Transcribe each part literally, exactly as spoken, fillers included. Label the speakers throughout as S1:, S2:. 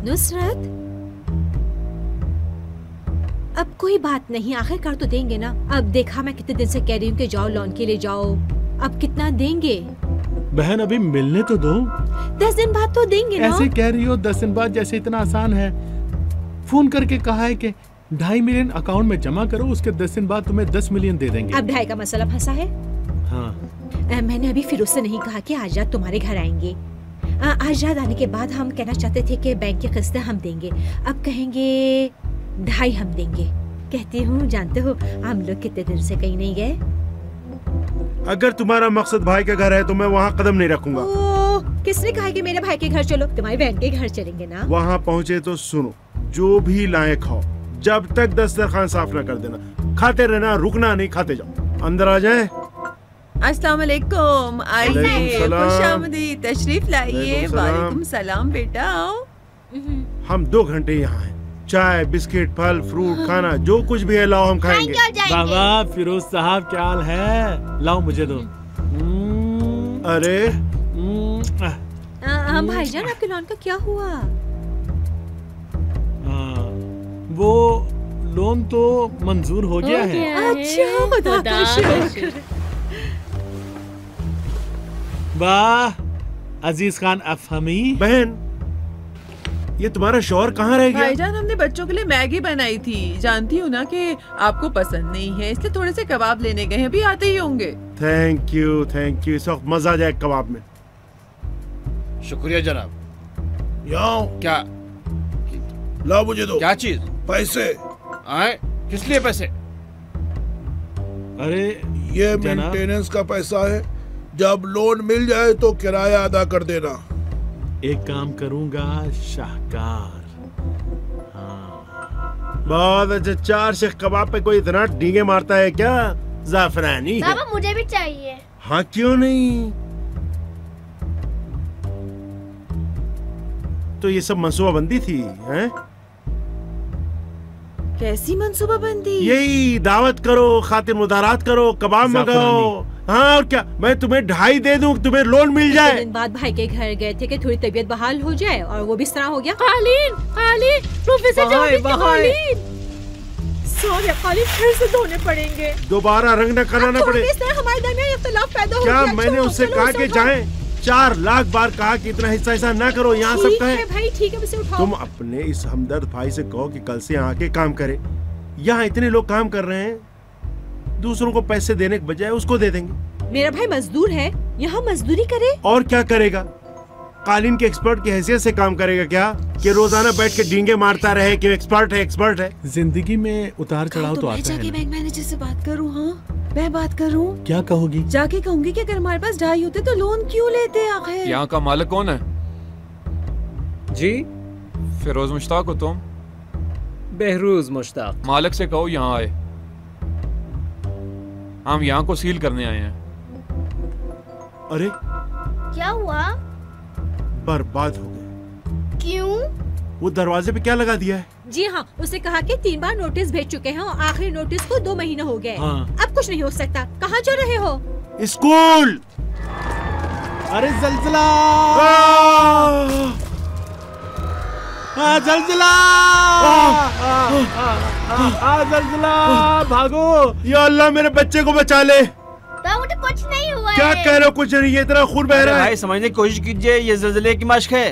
S1: नुसरत, अब कोई बात नहीं, आखिरकार तो देंगे ना। अब देखा मैं कितने दिन से कह रही हूँ कि जाओ लोन के लिए जाओ, अब कितना देंगे?
S2: बहन अभी मिलने तो दो।
S1: दस दिन बाद तो देंगे ना।
S2: ऐसे कह रही हो दस दिन बाद, जैसे इतना आसान है। फोन करके कहा है कि ढाई मिलियन अकाउंट में जमा करो, उसके दस दिन बाद तुम्हें दस मिलियन दे देंगे।
S1: अब ढाई का मसला फंसा है।
S2: हाँ।
S1: आ, मैंने अभी फिर उससे नहीं कहा कि आज रात तुम्हारे घर आएंगे। आ, आज रात आने के बाद हम कहना चाहते थे कि बैंक की किस्तें हम देंगे, अब कहेंगे ढाई हम देंगे। कहती हूँ जानते हो हम लोग कितने दिन से कहीं नहीं गए।
S3: अगर तुम्हारा मकसद भाई का घर है तो मैं वहाँ कदम नहीं रखूंगा।
S1: ओ, किसने कहा कि मेरे भाई के घर चलो? तुम्हारी बहन के घर चलेंगे ना।
S3: वहाँ पहुँचे तो सुनो, जो भी लाए खाओ, जब तक दस्तरखान साफ न कर देना। खाते रहना, रुकना नहीं, खाते जाओ। अंदर आ जाए।
S4: अस्सलाम वालेकुम, आइए, खुशामदीद, तशरीफ लाइए। वालेकुम सलाम बेटा, आओ।
S3: हम दो घंटे यहाँ हैं, चाय बिस्किट फल फ्रूट खाना जो कुछ भी है लाओ, हम खाएंगे।
S2: बाबा फिरोज साहब क्या हाल है? लाओ मुझे दो।
S3: अरे
S1: हम भाईजान आपके लोन का क्या हुआ?
S2: हाँ, वो लोन तो मंजूर हो गया है।
S1: अच्छा, खुदा का शुक्र।
S2: वाह अजीज खान अफहमी।
S3: बहन ये तुम्हारा शौहर कहाँ रह गया?
S4: भाईजान हमने बच्चों के लिए मैगी बनाई थी, जानती हूँ ना कि आपको पसंद नहीं है, इसलिए थोड़े से कबाब लेने गए हैं, अभी आते ही होंगे।
S3: थैंक यू थैंक यू, इस वक्त मजा आ जाए कबाब में।
S5: शुक्रिया जनाब।
S6: यहाँ
S5: क्या?
S6: लाओ मुझे दो।
S5: क्या चीज?
S6: पैसे।
S5: आए? किस लिए पैसे?
S2: अरे
S6: ये मेंटेनेंस का पैसा है, जब लोन मिल जाए तो किराया अदा कर देना।
S2: एक काम करूंगा शाहकार। हाँ।
S3: बहुत अच्छा। चार शेख कबाब पे कोई इतना डींगे मारता है क्या? जाफरानी है।
S7: बाबा मुझे भी चाहिए।
S3: हाँ क्यों नहीं? तो ये सब मंसूबाबंदी थी हैं?
S4: कैसी मंसूबाबंदी?
S3: यही दावत करो, खातिर मुदारात करो, कबाब मंगाओ। हाँ और क्या, मैं तुम्हें ढाई दे दूं, तुम्हें लोन मिल जाए।
S1: दिन बाद भाई के घर गए थे कि थोड़ी तबीयत बहाल हो जाए और वो भी इस तरह हो गया। कालीन, कालीन, प्रोफेसर जावेद की कालीन। सॉरी, कालीन फिर से धोने पड़ेंगे।
S3: दोबारा रंग न कराना पड़े।
S1: इस तरह हमारे दरमियान इख्तिलाफ पैदा हो
S3: क्या
S1: गया।
S3: मैंने उससे कहा कि जाएं? चार लाख बार कहा कि इतना हिस्सा हिस्सा ना करो, यहाँ सब कहे।
S1: भाई ठीक है, उसे उठाओ।
S3: तुम अपने इस हमदर्द भाई से कहो कि कल से यहाँ आके काम करे। यहाँ इतने लोग काम कर रहे हैं, दूसरों को पैसे देने के बजाय उसको दे देंगे।
S1: मेरा भाई मजदूर है, यहाँ मजदूरी करे।
S3: और क्या करेगा? कालीन के एक्सपर्ट की हैसियत से काम करेगा क्या कि रोजाना बैठ के डींगे मारता रहे कि एक्सपर्ट है एक्सपर्ट है?
S2: जिंदगी में उतार चढ़ाव तो, तो आता है।
S4: जाके बैंक मैनेजर से बात करूँ। हाँ मैं बात करूँ।
S2: क्या कहोगी?
S4: जाके कहूँगी कि अगर हमारे पास ढाई होते तो लोन क्यों लेते आखिर?
S8: यहाँ का मालिक कौन है?
S9: जी
S8: फिरोज मुश्ताक हो तुम?
S9: बहरूज मुश्ताक।
S8: मालिक से कहो यहाँ आए, हम यहाँ को सील करने आए हैं।
S3: अरे
S7: क्या हुआ?
S3: बर्बाद हो गए।
S7: क्यों?
S3: वो दरवाजे पे क्या लगा दिया है?
S1: जी हाँ, उसे कहा कि तीन बार नोटिस भेज चुके हैं और आखिरी नोटिस को दो महीने हो गए।
S2: हाँ।
S1: अब कुछ नहीं हो सकता। कहाँ जा रहे हो?
S3: स्कूल।
S2: अरे जल्जला, जल्जला, जल्जला, भागो।
S3: या अल्लाह मेरे बच्चे को बचा ले।
S7: तो मुझे कुछ नहीं हुआ
S3: क्या
S7: है।
S3: कह रहे हो? कुछ नहीं, ये इतना खून बह रहा है।
S5: भाई समझने की कोशिश कीजिए, ये ज़लज़ले की मश्क है।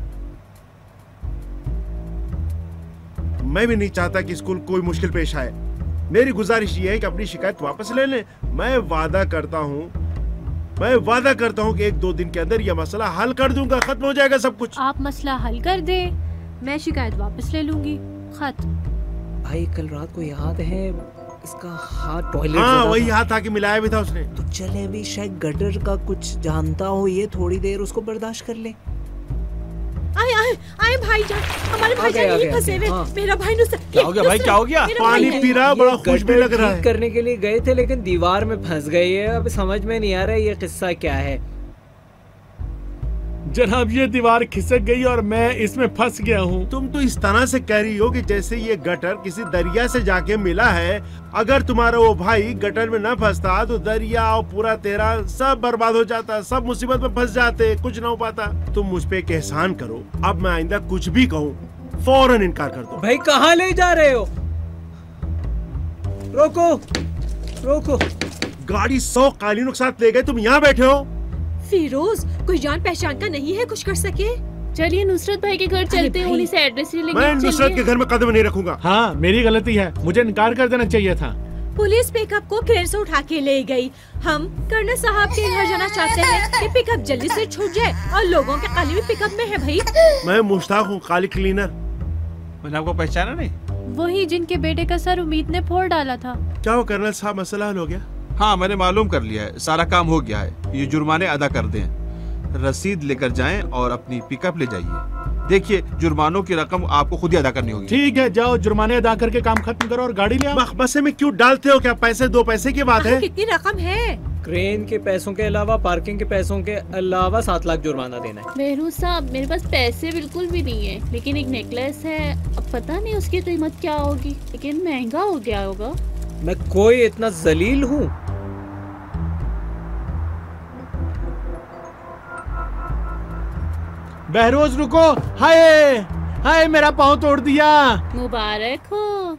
S3: मैं भी नहीं चाहता कि स्कूल कोई मुश्किल पेश आए। मेरी गुजारिश ये है कि अपनी शिकायत वापस ले लें। मैं वादा करता हूँ मैं वादा करता हूँ कि एक दो दिन के अंदर यह मसला हल कर दूंगा, खत्म हो जाएगा सब कुछ।
S10: आप मसला हल कर दे, मैं शिकायत वापस ले लूंगी। खत
S9: भाई कल रात को याद है इसका हाथ टॉयलेट।
S3: हाँ वही हाथ आके मिलाया भी था उसने।
S9: तो चले अभी शायद गटर का कुछ जानता हो, ये थोड़ी देर उसको बर्दाश्त कर ले।
S1: आए आए आए भाईजान, हमारे भाईजान यहीं फंसे हुए।
S9: हाँ।
S1: मेरा भाई नुसरत।
S5: क्या हो गया भाई, क्या हो गया?
S3: पानी पी रहा, बड़ा खुश भी लग रहा है।
S9: करने के लिए गए थे लेकिन दीवार में फंस गई है। अब समझ में नहीं आ रहा है ये किस्सा क्या है।
S2: जनाब ये दीवार खिसक गई और मैं इसमें फंस गया हूँ।
S3: तुम तो इस तरह से कह रही हो कि जैसे ये गटर किसी दरिया से जाके मिला है। अगर तुम्हारा वो भाई गटर में न फंसता तो दरिया और पूरा तेरा सब बर्बाद हो जाता, सब मुसीबत में फंस जाते, कुछ न हो पाता। तुम मुझ पे एक एहसान करो, अब मैं आइंदा कुछ भी कहूँ फौरन इनकार कर दो।
S9: भाई कहाँ ले जा रहे हो? रोको रोको।
S3: गाड़ी सौ कालीनों के साथ ले गए, तुम यहाँ बैठे हो।
S1: फिरोज कोई जान पहचान का नहीं है कुछ कर सके?
S10: चलिए नुसरत भाई के घर चलते हैं, उन्हीं से एड्रेस ले लेंगे।
S3: मैं नुसरत के घर में कदम नहीं रखूंगा।
S2: हाँ मेरी गलती है, मुझे इनकार कर देना चाहिए था।
S1: पुलिस पिकअप को क्रेन से उठा के ले गई। हम कर्नल साहब के घर जाना चाहते हैं कि पिकअप जल्दी से छूट जाए और लोगों के काली भी पिकअप में है। भाई
S3: मैं मुश्ताक हूँ, काली क्लीनर।
S5: मैंने आपको पहचाना नहीं?
S10: वही जिनके बेटे का सर उम्मीद ने फोड़ डाला था।
S3: क्या वो कर्नल साहब मसला हल हो गया?
S11: हाँ मैंने मालूम कर लिया है, सारा काम हो गया है। ये जुर्माने अदा कर दें, रसीद लेकर जाएं और अपनी पिकअप ले जाइए। देखिए जुर्मानों की रकम आपको खुद ही अदा करनी होगी।
S2: ठीक है जाओ, जुर्माने अदा करके काम खत्म करो और गाड़ी ले आओ।
S3: मखमसे में क्यों डालते हो? क्या पैसे दो पैसे की बात है?
S1: कितनी रकम है?
S9: क्रेन के पैसों के अलावा पार्किंग के पैसों के अलावा सात लाख जुर्माना देना है।
S10: बहरूज साहब मेरे पास पैसे बिल्कुल भी नहीं है, लेकिन एक नेकलेस है। अब पता नहीं उसकी कीमत क्या होगी, लेकिन महंगा हो गया होगा।
S9: मैं कोई इतना जलील हूँ?
S2: बहरोज रुको। हाय हाय मेरा पाँव तोड़ दिया।
S10: मुबारक हो।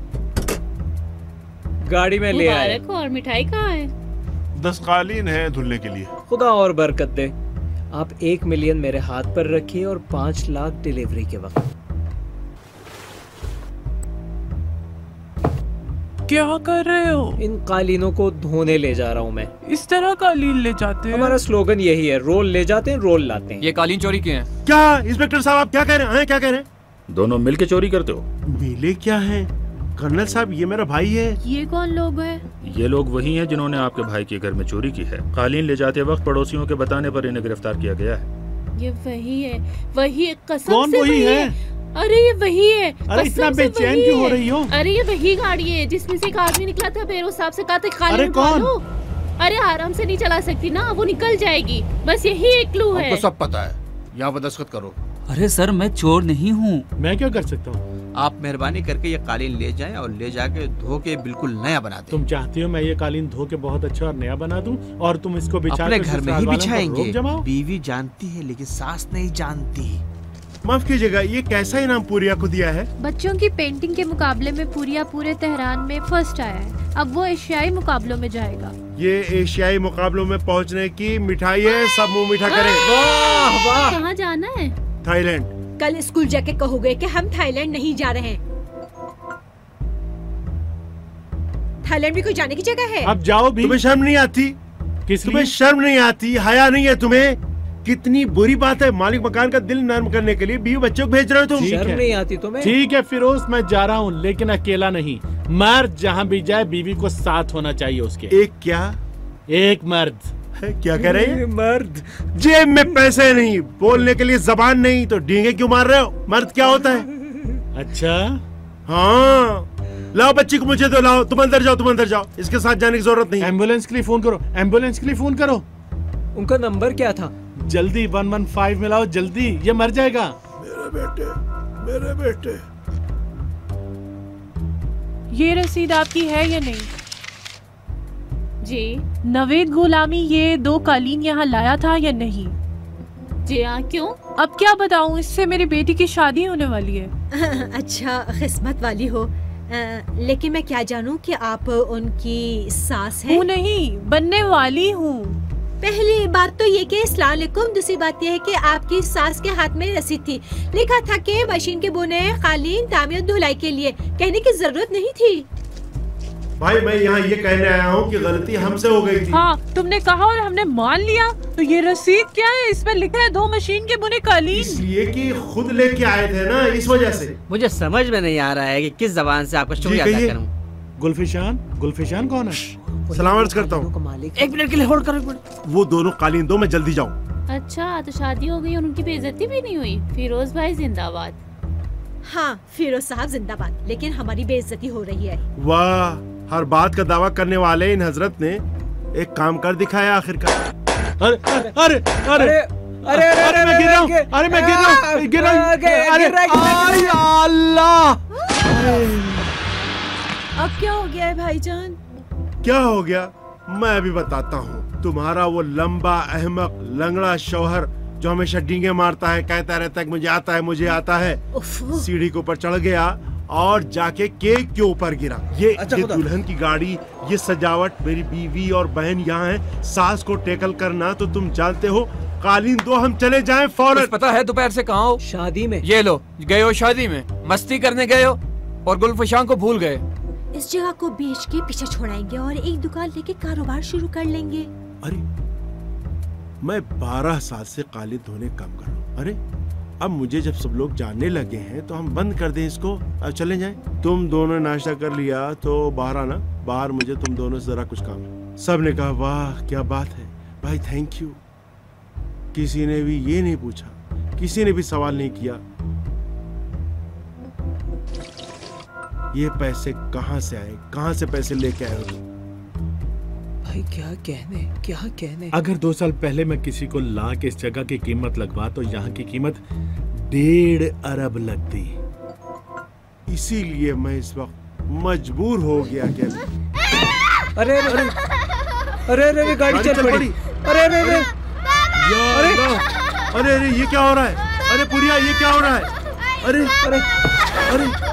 S9: गाड़ी में ले आए।
S10: मुबारक हो। और मिठाई कहाँ है?
S3: दस कालीन है धुलने के लिए।
S9: खुदा और बरकत दे। आप एक मिलियन मेरे हाथ पर रखिए और पाँच लाख डिलीवरी के वक्त।
S12: क्या कर रहे हो?
S9: इन कालीनों को धोने ले जा रहा हूँ मैं।
S12: इस तरह कालीन ले जाते हैं?
S9: हमारा स्लोगन यही है, रोल ले जाते हैं रोल लाते हैं।
S5: ये कालीन चोरी के हैं।
S3: क्या इंस्पेक्टर साहब आप क्या कह रहे हैं? क्या कह रहे हैं?
S13: दोनों मिलके चोरी करते हो?
S3: मिले क्या है कर्नल साहब? ये मेरा भाई है।
S10: ये कौन लोग हैं?
S13: ये लोग वही हैं जिन्होंने आपके भाई के घर में चोरी की है। कालीन ले जाते वक्त पड़ोसियों के बताने पर इन्हें गिरफ्तार किया गया है।
S10: ये वही है, वही कसम
S2: कौन
S10: से
S2: वही है?
S10: अरे ये वही है।
S2: अरे इतना बेचैन क्यों हो रही हो?
S10: अरे ये वही गाड़ी है जिसमें से एक आदमी निकला था, बेरोज साहब से कहा था कालीन
S2: अरे कौन?
S10: अरे आराम से नहीं चला सकती ना, वो निकल जाएगी, बस यही एक क्लू है।
S5: हमको सब पता है, यहाँ पर दस्तखत करो।
S14: अरे सर मैं चोर नहीं हूँ।
S2: मैं क्या कर सकता हूँ?
S5: आप मेहरबानी करके ये कालीन ले जाएं और ले जाके धो के बिल्कुल नया बना दें।
S2: तुम चाहती हो मैं ये कालीन धो के बहुत अच्छा और नया बना दूं और तुम इसको बिछा
S5: अपने
S2: कर
S5: घर में
S2: ससुराल
S5: ही
S2: वालों पर
S5: बिछाएंगे।
S2: रोब जमाओ?
S5: बीवी जानती है लेकिन सास नहीं जानती।
S3: माफ कीजिएगा, ये कैसा इनाम पूरिया को दिया है?
S10: बच्चों की पेंटिंग के मुकाबले में पूरिया पूरे तेहरान में फर्स्ट आया है। अब वो एशियाई मुकाबलों में जाएगा।
S3: ये एशियाई मुकाबलों में पहुंचने की मिठाई है, सब मुंह मीठा करें।
S10: वाह वाह। कहाँ जाना है?
S3: थाईलैंड।
S1: कल स्कूल जाके कहोगे कि हम थाईलैंड नहीं जा रहे हैं। थाईलैंड भी कोई जाने की जगह है?
S2: अब जाओ भी।
S3: तुम्हें शर्म नहीं आती?
S2: किस
S3: तुम्हें शर्म नहीं आती, हया नहीं है तुम्हें? कितनी बुरी बात है, मालिक मकान का दिल नर्म करने के लिए बीवी बच्चों को भेज रहे हो तुम।
S9: शर्म नहीं आती तुम्हें?
S2: ठीक है फिरोज मैं जा रहा हूँ, लेकिन अकेला नहीं। मर्द जहाँ भी जाए बीवी को साथ होना चाहिए उसके।
S3: एक क्या?
S2: एक मर्द।
S3: क्या कह रहे हैं?
S9: मर्द।
S3: जेब में पैसे नहीं, बोलने के लिए जबान नहीं, तो डींगे क्यों मार रहे हो? मर्द क्या होता है?
S2: अच्छा
S3: हाँ लाओ बच्ची को मुझे दो, लाओ। तुम अंदर जाओ, तुम अंदर जाओ, इसके साथ जाने की जरूरत नहीं।
S2: एम्बुलेंस के लिए फोन करो, एम्बुलेंस के लिए फोन करो।
S9: उनका नंबर क्या था?
S2: जल्दी वन वन फाइव मिलाओ जल्दी, ये मर जाएगा।
S6: मेरे बेटे, मेरे बेटे।
S12: ये रसीद आपकी है या नहीं?
S10: जी।
S12: नवेद गुलामी ये दो कालीन यहाँ लाया था या नहीं?
S10: जी हाँ। क्यों?
S12: अब क्या बताऊँ, इससे मेरी बेटी की शादी होने वाली है।
S1: अच्छा किस्मत वाली हो। आ, लेकिन मैं क्या जानूं कि आप उनकी सास हैं?
S12: हूँ नहीं, बनने वाली हूँ।
S1: पहली बात तो ये कि अस्सलाम वालेकुम, दूसरी बात ये है कि आपकी सास के हाथ में रसीद थी, लिखा था कि मशीन के बुने कालीन तामीर धुलाई के लिए, कहने की जरूरत नहीं थी।
S3: भाई मैं यहाँ ये कहने आया हूँ कि गलती हमसे हो गई थी।
S12: हाँ तुमने कहा और हमने मान लिया। तो ये रसीद क्या है? इसमें लिखा है दो मशीन के बुने कालीन।
S3: इसलिए कि खुद लेके आए थे ना, इस वजह से।
S15: मुझे समझ में नहीं आ रहा है कि किस जबान से आपका शुक्रिया अदा करूं।
S2: गुलफिशान, गुलफिशान कौन है?
S3: सलाम अर्ज करता हूँ।
S15: एक मिनट के लिए होल्ड करो।
S3: वो दोनों कालीन दो, मैं जल्दी जाऊँ।
S10: अच्छा तो शादी हो गई और उनकी बेइज्जती भी नहीं हुई। फिरोज भाई जिंदाबाद।
S1: हाँ फिरोज साहब जिंदाबाद, लेकिन हमारी बेइज्जती हो रही है।
S3: वाह, हर बात का दावा करने वाले इन हजरत ने एक काम कर दिखाया आखिरकार।
S2: अरे अरे अरे अरे अरे मैं गिर रहा हूँ, अरे मैं गिर रहा हूँ, गिर रहा हूँ, अरे अल्लाह।
S4: अब क्या हो गया है भाईजान?
S3: क्या हो गया मैं अभी बताता हूँ। तुम्हारा वो लंबा अहमक लंगड़ा शौहर जो हमेशा डींगे मारता है, कहता रहता है मुझे आता है मुझे आता है, सीढ़ी के ऊपर चढ़ गया और जाके केक के ऊपर गिरा। ये,
S5: अच्छा,
S3: ये दुल्हन की गाड़ी, ये सजावट, मेरी बीवी और बहन यहाँ है, सास को टेकल करना तो तुम जानते हो। कालीन दो, हम चले जाएं फौरन।
S8: पता है दोपहर से कहाँ हो?
S9: शादी में।
S8: ये लो, गए हो शादी में, मस्ती करने गए हो और गुलफशां को भूल गए।
S1: इस जगह को बेच के पीछे छोड़ाएंगे और एक दुकान लेके कारोबार शुरू कर लेंगे।
S3: अरे मैं बारह साल से कालीन धोने काम कर रहा हूँ। अरे अब मुझे जब सब लोग जानने लगे हैं तो हम बंद कर दें इसको, अब चले जाएं। तुम दोनों नाश्ता कर लिया तो बाहर आना, बाहर मुझे तुम दोनों से जरा कुछ काम है। सब ने कहा वाह क्या बात है भाई, थैंक यू। किसी ने भी ये नहीं पूछा, किसी ने भी सवाल नहीं किया ये पैसे कहाँ से आए, कहाँ से पैसे लेके आए हो?
S9: भाई क्या कहने क्या कहने।
S2: अगर दो साल पहले मैं किसी को ला के इस जगह की कीमत लगवा तो यहाँ की कीमत डेढ़ अरब लगती।
S3: इसीलिए मैं इस वक्त मजबूर हो गया कि
S9: अरे अरे अरे अरे अरे गाड़ी चल पड़ी। अरे अरे अरे
S3: अरे अरे अरे ये क्या हो रहा है? अरे पुरिया ये क्या हो रहा है? अरे
S9: अरे अरे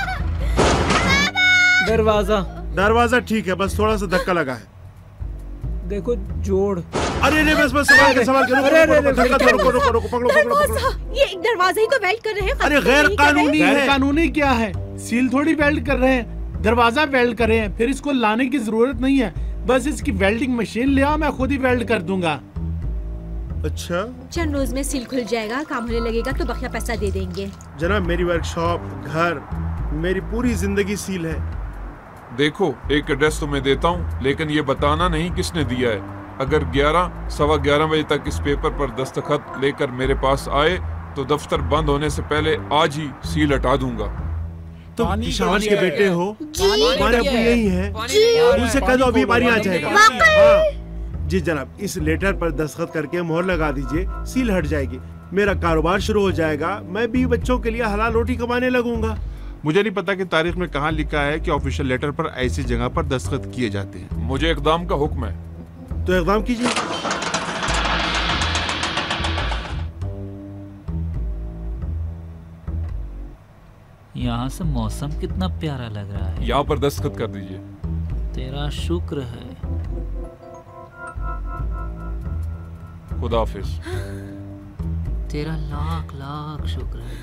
S9: दरवाजा
S3: दरवाजा ठीक है, बस थोड़ा सा धक्का लगा है।
S9: देखो जोड़।
S3: अरे अरे बस बस सवाल के सवाल के
S9: अरे अरे
S3: धक्का दो, रुको रुको रुको, पकड़ो पकड़ो पकड़ो।
S1: ये एक दरवाजा ही तो वेल्ड कर रहे हैं।
S3: अरे गैर कानूनी है।
S2: गैर कानूनी क्या है? सील थोड़ी वेल्ड कर रहे हैं, दरवाजा वेल्ड कर रहे हैं। फिर इसको लाने की जरूरत नहीं है, बस इसकी वेल्डिंग मशीन ले आओ, मैं खुद ही वेल्ड कर दूंगा।
S3: अच्छा
S1: चंद रोज में सील खुल जाएगा, काम होने लगेगा तो बकिया पैसा दे देंगे।
S3: जनाब मेरी वर्कशॉप, घर, मेरी पूरी जिंदगी सील है।
S8: देखो एक एड्रेस तो मैं देता हूँ, लेकिन ये बताना नहीं किसने दिया है। अगर ग्यारह सवा ग्यारह बजे तक इस पेपर पर दस्तखत लेकर मेरे पास आए तो दफ्तर बंद होने से पहले आज ही सील हटा दूंगा।
S3: तुम पिशावर के बेटे हो? हमारे अबू यही है, उनसे कह दो अभी हमारी आ जाएगा। हाँ। जी जनाब, इस लेटर पर दस्तखत करके मोहर लगा दीजिए, सील हट जाएगी, मेरा कारोबार शुरू हो जाएगा, मैं भी बच्चों के लिए हलाल रोटी कमाने लगूंगा।
S11: मुझे नहीं पता कि तारीख में कहाँ लिखा है कि ऑफिशियल लेटर पर ऐसी जगह पर दस्तखत किए जाते हैं।
S8: मुझे इक़दाम का हुक्म है।
S3: तो इक़दाम कीजिए।
S14: यहाँ से मौसम कितना प्यारा लग रहा है।
S8: यहाँ पर दस्तखत कर दीजिए।
S14: तेरा शुक्र है।
S8: खुदा हाफिज।
S14: तेरा लाख लाख शुक्र है।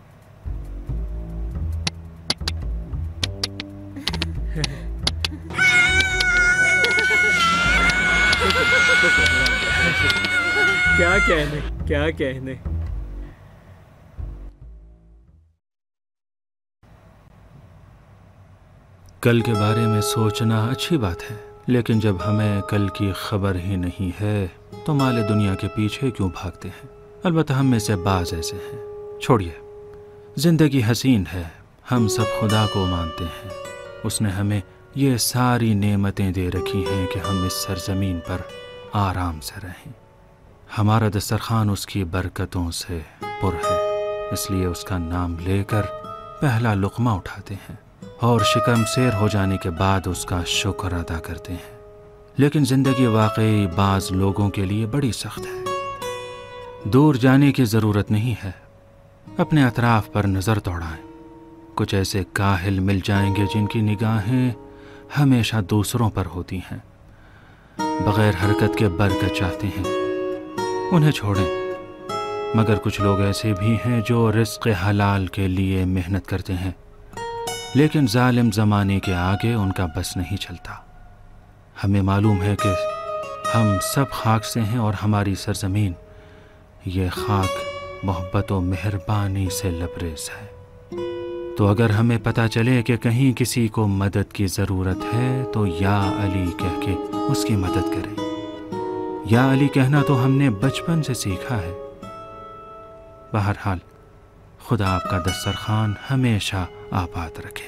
S9: क्या कहने क्या कहने।
S13: कल के बारे में सोचना अच्छी बात है, लेकिन जब हमें कल की खबर ही नहीं है तो माले दुनिया के पीछे क्यों भागते हैं। अलबत्ता हम में से बाज ऐसे हैं। छोड़िए, जिंदगी हसीन है, हम सब खुदा को मानते हैं। उसने हमें ये सारी नेमतें दे रखी हैं कि हम इस सरजमीन पर आराम से रहें। हमारा दस्तरखान उसकी बरकतों से पुर है, इसलिए उसका नाम लेकर पहला लुक़मा उठाते हैं और शिकम सेर हो जाने के बाद उसका शुक्र अदा करते हैं। लेकिन ज़िंदगी वाकई बाज़ लोगों के लिए बड़ी सख्त है। दूर जाने की ज़रूरत नहीं है, अपने अतराफ़ पर नज़र दौड़ाएं। कुछ ऐसे काहिल मिल जाएंगे जिनकी निगाहें हमेशा दूसरों पर होती हैं, बग़ैर हरकत के बरकत चाहते हैं, उन्हें छोड़ें। मगर कुछ लोग ऐसे भी हैं जो रिज़्क़ हलाल के लिए मेहनत करते हैं, लेकिन जालिम ज़माने के आगे उनका बस नहीं चलता। हमें मालूम है कि हम सब खाक से हैं और हमारी सरज़मीन ये खाक मोहब्बत और मेहरबानी से लबरेज है। तो अगर हमें पता चले कि कहीं किसी को मदद की ज़रूरत है तो या अली कह के उसकी मदद करें। या अली कहना तो हमने बचपन से सीखा है। बहरहाल खुदा आपका दस्तरखान हमेशा आबाद रखे।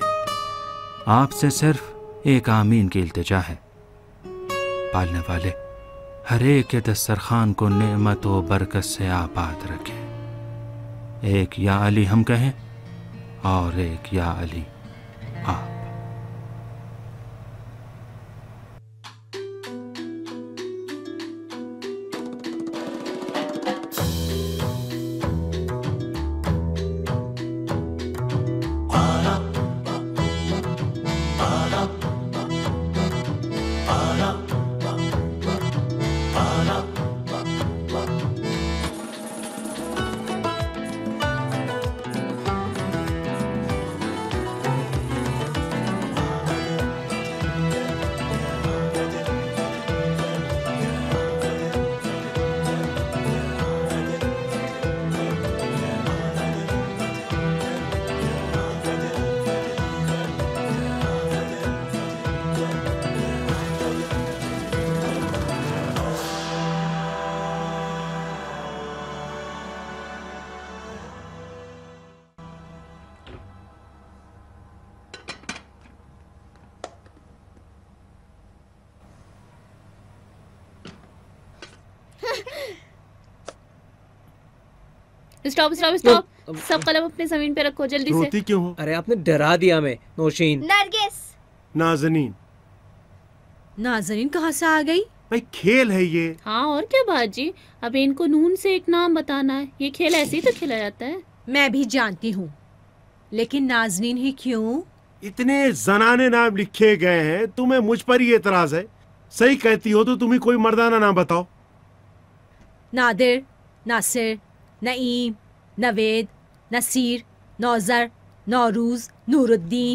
S13: आपसे सिर्फ एक आमीन की इल्तिजा है। पालने वाले हर एक के दस्तरखान को नेमत व बरकत से आबाद रखे। एक या अली हम कहें और एक या अली आप।
S10: स्टॉप स्टॉप स्टॉप, सब कलम अपने जमीन पे रखो जल्दी से।
S3: रोती क्यों हो?
S9: अरे आपने डरा दिया मैं। नौशीन।
S7: नरगिस।
S3: नाज़नीन।
S1: नाज़नीन कहाँ से आ गई?
S3: भाई खेल है ये।
S10: हाँ और क्या बाजी, अब इनको नून से एक नाम बताना है। ये खेल ऐसे ही तो खेला जाता है।
S1: मैं भी जानती हूँ, लेकिन नाज़नीन ही क्यों?
S3: इतने जनाने नाम लिखे गए हैं, तुम्हें मुझ पर ही एतराज है? सही कहती हो तो तुम्हें कोई मर्दाना नाम बताओ।
S1: नादिर, नासिर, नईम, नवेद, नसीर, नौजर, नौरूज, नूरुद्दीन।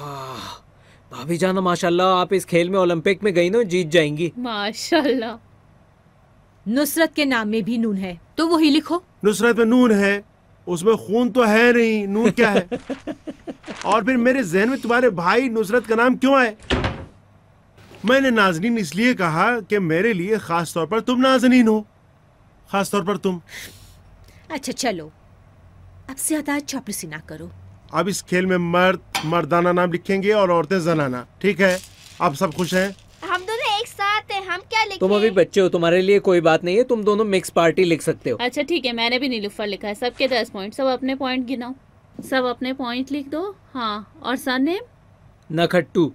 S9: भाभी जाना माशाल्लाह, आप इस खेल में ओलंपिक में गई ना, जीत जाएंगी।
S10: माशाल्लाह।
S1: नुसरत के नाम में भी नून है, तो वही लिखो।
S3: नुसरत में नून है, उसमें खून तो है नहीं, नून क्या है? और फिर मेरे जहन में तुम्हारे भाई नुसरत का नाम क्यों आए? मैंने नाज़नीन इसलिए कहा कि मेरे लिए खास तौर पर तुम नाज़नीन हो, खास तौर पर तुम।
S1: अच्छा चलो, अब ज्यादा चौपलूसी ना करो।
S3: अब इस खेल में मर्द मर्दाना नाम लिखेंगे और औरतें जनाना, ठीक है? आप सब खुश हैं?
S7: हम दोनों एक साथ हैं, हम क्या लिखें?
S9: तुम अभी बच्चे हो, तुम्हारे लिए कोई बात नहीं है, तुम दोनों मिक्स पार्टी लिख सकते हो।
S10: अच्छा ठीक है, मैंने भी नीलुफर लिखा है। सबके दस पॉइंट, सब अपने पॉइंट गिनाओ। सब अपने पॉइंट लिख दो। हाँ, और सरनेम?
S9: नखट्टू।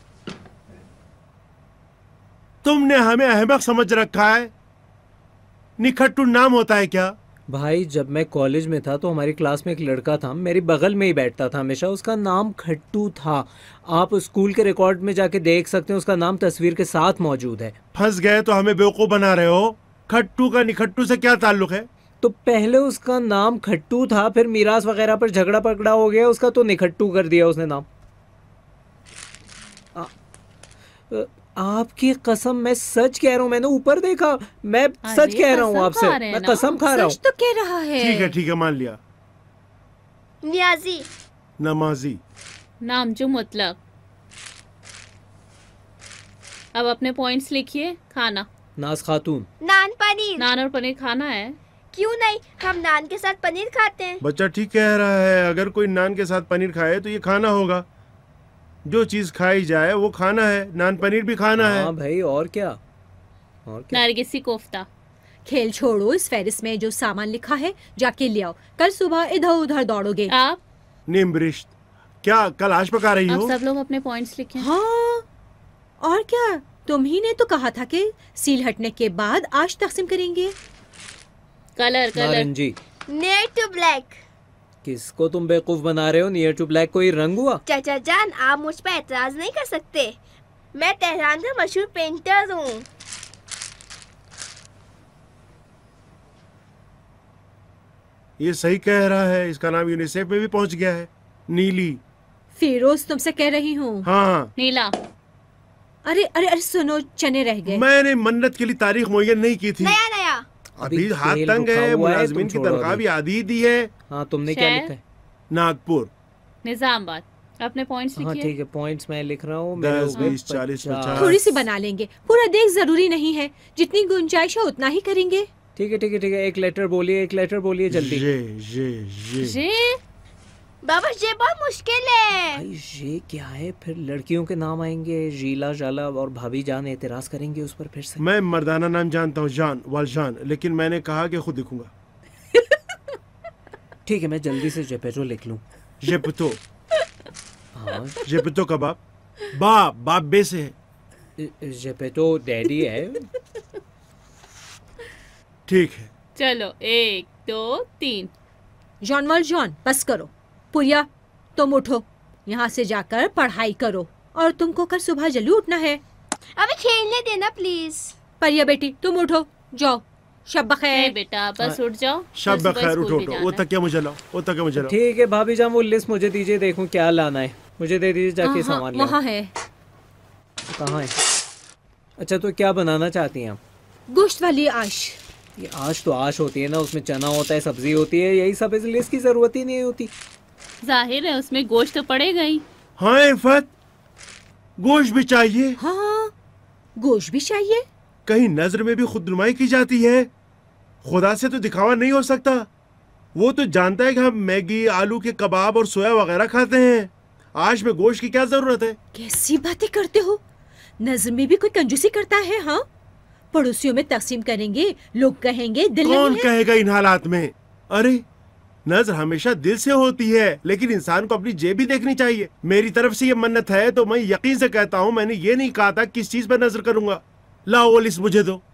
S3: तुमने हमें अहमक समझ रखा है। निखट्टू नाम होता है क्या?
S9: भाई जब मैं कॉलेज में था तो हमारी क्लास में एक लड़का था, मेरी बगल में ही बैठता था हमेशा, उसका नाम खट्टू था। आप स्कूल के रिकॉर्ड में जाके देख सकते हैं, उसका नाम तस्वीर के साथ मौजूद है।
S3: फंस गए तो हमें बेवकूफ बना रहे हो। खट्टू का निखट्टू से क्या ताल्लुक है?
S9: तो पहले उसका नाम खट्टू था, फिर मीरास वगैरह पर झगड़ा पकड़ा हो गया उसका, तो निखट्टू कर दिया उसने नाम। आ, आ, आपकी कसम, मैं सच कह रहा हूँ, मैंने ऊपर देखा, मैं सच कह रहा हूँ आपसे, मैं कसम खा रहा हूँ।
S1: सच तो कह रहा है।
S3: ठीक है ठीक है, मान लिया।
S7: नियाजी।
S3: नमाजी।
S10: नाम जो मुतलक। अब अपने पॉइंट्स लिखिए। खाना?
S9: नाज खातून।
S7: नान पनीर।
S10: नान और पनीर खाना है?
S7: क्यों नहीं, हम नान के साथ पनीर खाते हैं।
S3: बच्चा ठीक कह रहा है, अगर कोई नान के साथ पनीर खाए तो ये खाना होगा। जो चीज खाई जाए वो खाना है, नान पनीर भी खाना है।
S9: हाँ भाई, और क्या और क्या।
S10: नरगिसी कोफ्ता।
S1: खेल छोड़ो, इस फहरिस्त में जो सामान लिखा है जाके ले आओ, कल सुबह इधर उधर दौड़ोगे।
S10: आप?
S3: निम्बरिश्त। क्या कल आश पका रही हो?
S10: आप सब लोग अपने पॉइंट्स लिखें।
S1: हाँ और क्या, तुम ही ने तो कहा था कि सील हटने के बाद आश तकसीम करेंगे।
S10: Colour colour.
S9: नारंगी।
S7: Near to black.
S9: किसको तुम बेवकूफ बना रहे हो? नियर टू ब्लैक कोई रंग हुआ?
S7: चाचा जान, आप मुझ पर एतराज नहीं कर सकते, मैं तेहरान का मशहूर पेंटर हूँ।
S3: ये सही कह रहा है, इसका नाम यूनिसेफ में भी पहुंच गया है। नीली।
S1: फिरोज तुमसे कह रही हूँ।
S3: हाँ।
S10: नीला।
S1: अरे अरे अरे सुनो, चने रह गए।
S3: मैंने मन्नत के लिए तारीख मुहैया नहीं की थी।
S7: नया नया।
S3: अभी हाथ तंग है, मुलाजमीन की तनख्वाह भी आधी दी है।
S9: हाँ, तुमने क्या लिखा है?
S3: नागपुर।
S10: निजामाबाद। अपने पॉइंट्स लिखिए।
S9: हाँ ठीक है, पॉइंट्स मैं लिख रहा हूँ।
S3: दस बीस चालीस पचास।
S1: थोड़ी सी बना लेंगे, पूरा देख जरूरी नहीं है, जितनी गुंजाइश है उतना ही करेंगे।
S9: ठीक है ठीक है ठीक है, एक लेटर बोलिए, एक लेटर बोलिए जल्दी।
S3: जे जे जे।
S10: जे
S7: बाबा ये बहुत मुश्किल है।
S9: भाई ये क्या है? फिर लड़कियों के नाम आएंगे, रीला जाला और भाभी जान एतराज करेंगे उस पर फिर से।
S3: मैं मर्दाना नाम जानता हूँ, जान वालजान, लेकिन मैंने कहा कि खुद लिखूंगा।
S9: ठीक है, मैं जल्दी से जेपेटो लिख लूं।
S3: जेपेटो?
S9: हाँ
S3: जेपेटो का बाप बाप बाप बे से है।
S9: जेपेटो डैडी है।
S3: ठीक है
S10: चलो एक दो तीन।
S1: जॉन वाल जॉन बस करो। पुरिया तुम उठो, यहाँ से जाकर पढ़ाई करो और तुमको कल सुबह जल्दी उठना है।
S7: अबे खेलने देना प्लीज।
S1: परिया बेटी तुम उठो, जाओ। शब बखैर
S10: बेटा बस उठ जाओ।
S3: शब बखैर, उठो उठो। वो तक क्या मुझे लाओ, वो तक क्या मुझे लाओ।
S9: ठीक है भाभी जान, वो लिस्ट मुझे दीजिए, देखूं क्या लाना है। मुझे दे दीजिए जाके सामान ले।
S1: वहाँ है।
S9: कहाँ है? अच्छा तो क्या बनाना चाहती हैं आप?
S1: गोश्त वाली आश।
S9: ये आश तो आश होती है ना, उसमें चना होता है, सब्जी होती है, यही सब। इसलिए इसकी जरूरत ही नहीं होती।
S10: जाहिर है उसमें गोश्त तो पड़ेगा ही।
S3: हाँ इफ़त, गोश्त भी चाहिए।
S1: हाँ गोश्त भी चाहिए।
S3: कहीं नजर में भी खुदनुमाई की जाती है। खुदा से तो दिखावा नहीं हो सकता। वो तो जानता है कि हम मैगी, आलू के कबाब और सोया वगैरह खाते हैं। आश में गोश्त की क्या जरूरत है?
S1: कैसी बातें करते हो? नजर में भी कोई कंजूसी करता है? हाँ पड़ोसियों में तकसीम करेंगे, लोग कहेंगे दिल
S3: कौन
S1: नहीं है।
S3: कहेगा इन हालात में? अरे नजर हमेशा दिल से होती है, लेकिन इंसान को अपनी जेब भी देखनी चाहिए। मेरी तरफ से ये मन्नत है तो मैं यकीन से कहता हूँ, मैंने ये नहीं कहा था किस चीज पर नजर करूंगा। लाओ वो लिस्ट मुझे दो।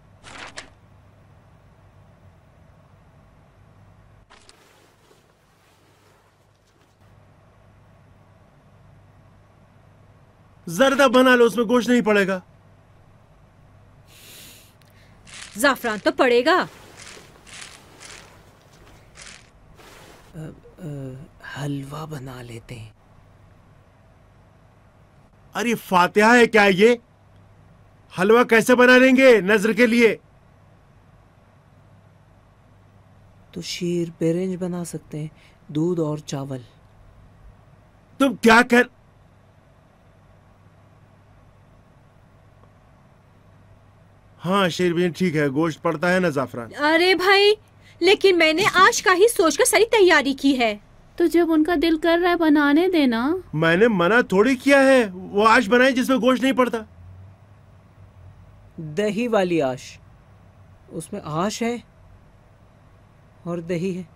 S3: जर्दा बना लो, उसमें गोश्त नहीं पड़ेगा।
S1: जाफरान तो पड़ेगा।
S9: आ, आ, हलवा बना लेते हैं।
S3: अरे फातिहा है क्या ये? हलवा कैसे बना लेंगे नजर के लिए?
S9: तो शीर बेरेंज बना सकते हैं, दूध और चावल।
S3: तुम क्या कर हाँ शेरबीन ठीक है, गोश्त पड़ता है ना जाफरान।
S1: अरे भाई लेकिन मैंने आज का ही सोचकर सारी तैयारी की है।
S10: तो जब उनका दिल कर रहा है बनाने देना।
S3: मैंने मना थोड़ी किया है। वो आश बनाए जिसमें गोश्त नहीं पड़ता।
S9: दही वाली आश, उसमें आश है और दही है।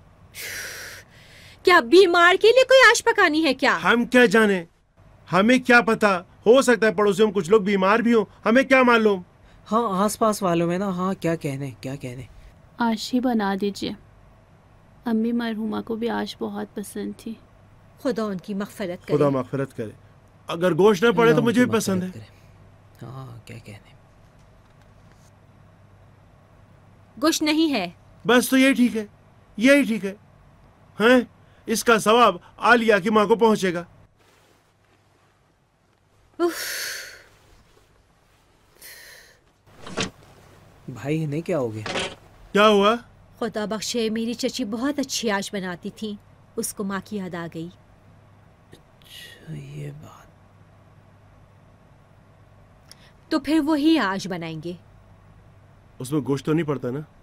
S1: क्या बीमार के लिए कोई आश पकानी है क्या?
S3: हम क्या जाने, हमें क्या पता। हो सकता है पड़ोसियों में कुछ लोग बीमार भी हो, हमें क्या मालूम।
S9: हाँ आसपास वालों में ना। हाँ क्या कहने क्या कहने।
S10: आश ही बना दीजिए। अम्मी मरहुमा को भी आश बहुत पसंद थी।
S1: खुदा उनकी मग़फ़िरत करे।
S3: खुदा मग़फ़िरत करे। अगर गोश्त न पड़े तो मुझे भी पसंद है।
S9: हाँ क्या कहने।
S1: गोश्त नहीं है
S3: बस तो यही ठीक है, यही ठीक है। हैं इसका सवाब आलिया की माँ को पहुंचेगा।
S9: भाई इन्हें क्या हो गया?
S3: क्या हुआ?
S1: खुदा बख्शे मेरी चची बहुत अच्छी आश बनाती थी, उसको माँ की याद आ गई।
S9: अच्छा ये बात।
S1: तो फिर वही आश बनाएंगे।
S3: उसमें गोश्त तो नहीं पड़ता ना?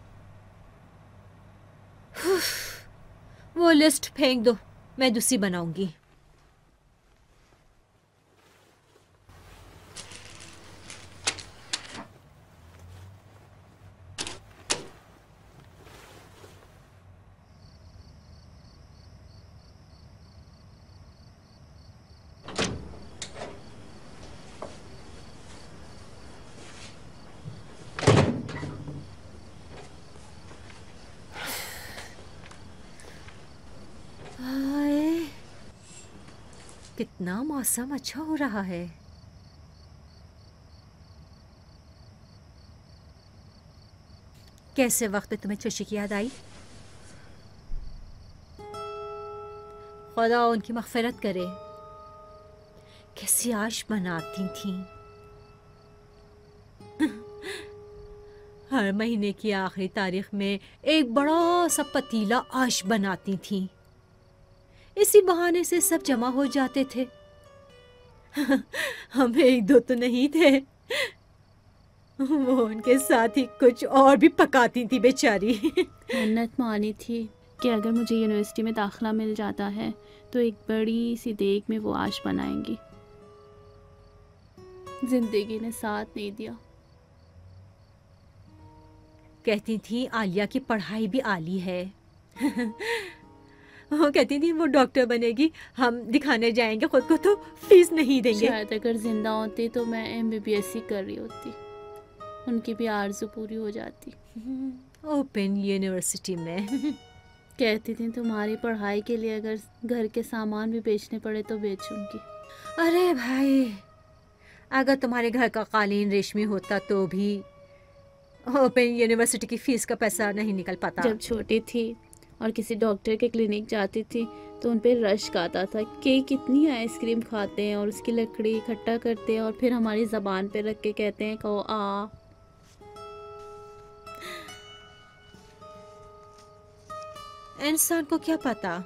S1: वो लिस्ट फेंक दो, मैं दूसरी बनाऊंगी। कितना मौसम अच्छा हो रहा है। कैसे वक्त पे तुम्हें चची की याद आई? खुदा उनकी मग़फ़िरत करे। कैसी आश बनाती थी। हर महीने की आखिरी तारीख में एक बड़ा सा पतीला आश बनाती थी। इसी बहाने से सब जमा हो जाते थे। हम एक दो तो नहीं थे, वो उनके साथ ही कुछ और भी पकाती थी बेचारी।
S10: मन्नत मानी थी कि अगर मुझे यूनिवर्सिटी में दाखिला मिल जाता है तो एक बड़ी सी देग में वो आश बनाएंगी। जिंदगी ने साथ नहीं दिया।
S1: कहती थी आलिया की पढ़ाई भी आली है। वो कहती थी वो डॉक्टर बनेगी, हम दिखाने जाएंगे खुद को तो फीस नहीं देंगे।
S10: शायद अगर जिंदा होती तो मैं एमबीबीएस ही कर रही होती, उनकी भी आरज़ू पूरी हो जाती।
S1: ओपन यूनिवर्सिटी में।
S10: कहती थी तुम्हारी पढ़ाई के लिए अगर घर के सामान भी बेचने पड़े तो बेचूंगी।
S1: अरे भाई, अगर तुम्हारे घर का कालीन रेशमी होता तो भी ओपन यूनिवर्सिटी की फीस का पैसा नहीं निकल पाता।
S10: जब छोटी थी और किसी डॉक्टर के क्लिनिक जाती थी तो उन पे रश्क आता था कि कितनी आइसक्रीम खाते हैं और उसकी लकड़ी इकट्ठा करते हैं और फिर हमारी ज़बान पे रख के कहते हैं कहो आ।
S1: इंसान को क्या पता,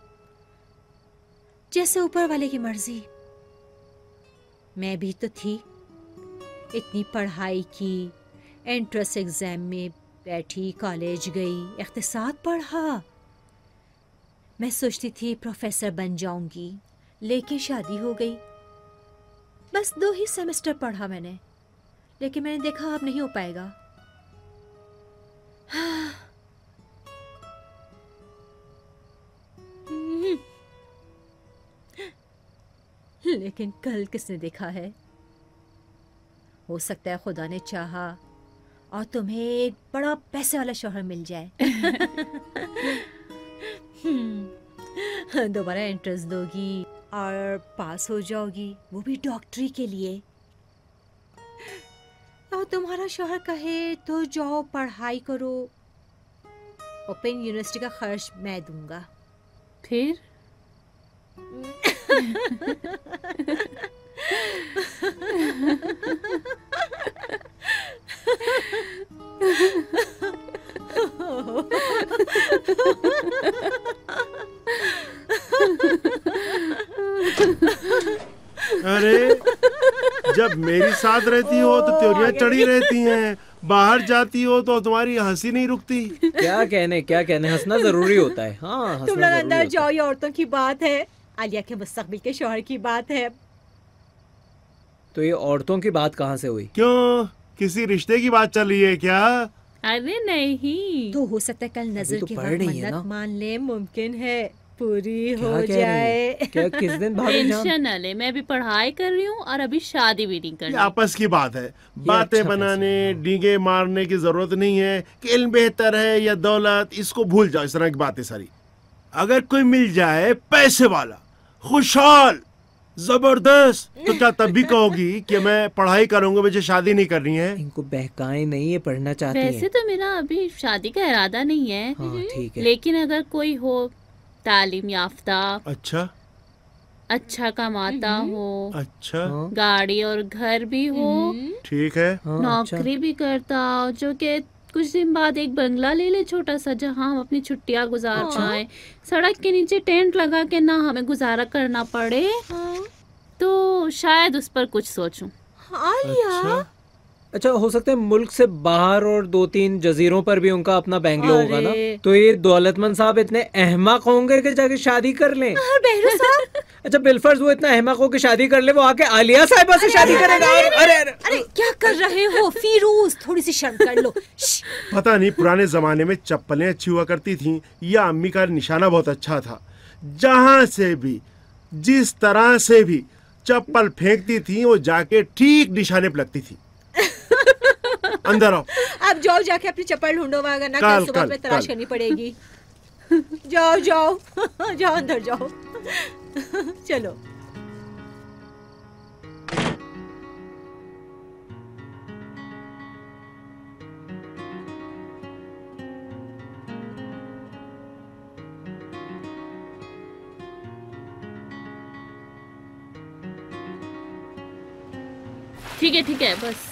S1: जैसे ऊपर वाले की मर्जी। मैं भी तो थी, इतनी पढ़ाई की, एंट्रेंस एग्जाम में बैठी, कॉलेज गई, इख्तिसाद पढ़ा। मैं सोचती थी प्रोफेसर बन जाऊंगी, लेकिन शादी हो गई। बस दो ही सेमेस्टर पढ़ा मैंने, लेकिन मैंने देखा अब नहीं हो पाएगा। हाँ। लेकिन कल किसने देखा है? हो सकता है खुदा ने चाहा और तुम्हें एक बड़ा पैसे वाला शौहर मिल जाए। दोबारा एंट्रेंस दोगी और पास हो जाओगी, वो भी डॉक्टरी के लिए। और तुम्हारा शौहर कहे तो जाओ पढ़ाई करो, ओपन यूनिवर्सिटी का खर्च मैं दूंगा।
S10: फिर
S3: अरे जब मेरी साथ रहती हो तो त्योरियां चढ़ी रहती हैं, बाहर जाती हो तो तुम्हारी हंसी नहीं रुकती।
S9: क्या कहने क्या कहने, हंसना जरूरी होता है। हाँ,
S1: तुम लोग अंदर जाओ, ये औरतों की बात है, आलिया के मुस्तकबिल के शौहर की बात है।
S9: तो ये औरतों की बात कहाँ से हुई?
S3: क्यों, किसी रिश्ते की बात चल रही है क्या?
S10: अरे नहीं,
S1: तो हो सकता है कल नजर
S9: तो
S1: की
S9: पढ़ रही है
S1: मन्नत
S9: ना?
S1: मान ले, मुमकिन है पूरी हो
S9: क्या कह रही
S1: जाए।
S9: है? क्या किस दिन भाभी जान?
S10: टेंशन न ले, मैं भी पढ़ाई कर रही हूँ और अभी शादी भी नहीं
S3: ये
S10: करनी।
S3: आपस की बात है, बातें
S9: अच्छा
S3: बनाने, डींगे मारने की जरूरत नहीं है कि इल्म बेहतर है या दौलत, इसको भूल जाओ। इस तरह की बातें सारी, अगर कोई मिल जाए पैसे वाला, खुशहाल, जबरदस्त, तो क्या तब भी कहोगी कि मैं पढ़ाई करूंगा, मुझे शादी नहीं करनी है?
S9: इनको बहकाएं नहीं, ये पढ़ना चाहती
S10: वैसे
S9: हैं।
S10: तो मेरा अभी शादी का इरादा नहीं है,
S9: हाँ, ठीक है।
S10: लेकिन अगर कोई हो तालीम याफ्ता,
S3: अच्छा
S10: अच्छा कमाता हो,
S3: अच्छा
S10: गाड़ी और घर भी हो,
S3: ठीक है,
S10: नौकरी भी करता हो, जो कि कुछ दिन बाद एक बंगला ले ले छोटा सा, जहाँ हम अपनी छुट्टियाँ गुजार पाए, सड़क के नीचे टेंट लगा के ना हमें गुजारा करना पड़े, तो शायद उस पर कुछ सोचूं।
S1: आलिया,
S9: अच्छा, अच्छा हो सकता है मुल्क से बाहर और दो तीन जजीरों पर भी उनका अपना बैंगलो होगा ना, तो ये दौलतमंद साहब इतने अहमक होंगे कि जाके शादी कर लें। अच्छा बिलफर्ज वो इतना अहमक हो के शादी कर ले, वो आके आलिया साहिबा से शादी करेगा।
S1: अरे,
S9: अरे अरे, अरे,
S1: अरे क्या कर रहे हो फिरोज, थोड़ी सी शर्म कर लो।
S3: पता नहीं पुराने जमाने में चप्पलें अच्छी हुआ करती थीं या अम्मी का निशाना बहुत अच्छा था, जहां से भी जिस तरह से भी चप्पल फेंकती थी वो जाके ठीक निशाने पे लगती थी। अंदर आओ।
S1: अब जाओ, जाके अपनी चप्पल ढूंढो, वरना
S3: कल,
S1: कल सुबह
S3: कल,
S1: पे तलाश
S3: कल।
S1: करनी पड़ेगी। जाओ जाओ जाओ अंदर जाओ। चलो
S10: ठीक है ठीक है, बस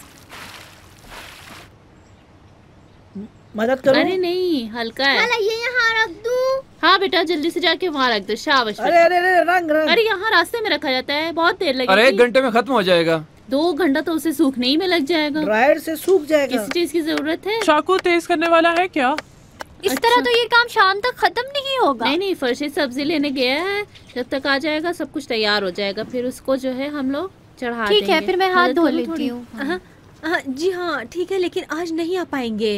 S16: मदद करूं?
S10: अरे नहीं, हल्का है।
S7: खाला ये यहाँ रख दूं?
S10: हाँ बेटा, जल्दी से जाके वहाँ रख दो। शाबाश।
S16: अरे अरे अरे रंग रंग।
S10: अरे यहाँ रास्ते में रखा जाता है, बहुत देर लगेगी।
S5: अरे एक घंटे में खत्म हो जाएगा।
S10: दो घंटा तो उसे सूखने ही में लग जाएगा।
S16: ड्रायर से सूख जाएगा।
S10: किस चीज की जरूरत है?
S12: चाकू तेज करने वाला है क्या?
S10: इस तरह तो ये काम शाम तक खत्म नहीं होगा। नहीं नहीं, फर्शी सब्जी लेने गया है, जब तक आ जाएगा सब कुछ तैयार हो जाएगा, फिर उसको जो है हम लोग चढ़ा देंगे।
S1: ठीक है, फिर मैं हाथ धो लेती हूँ।
S10: हाँ।
S1: हाँ, जी हाँ ठीक है, लेकिन आज नहीं आ पाएंगे।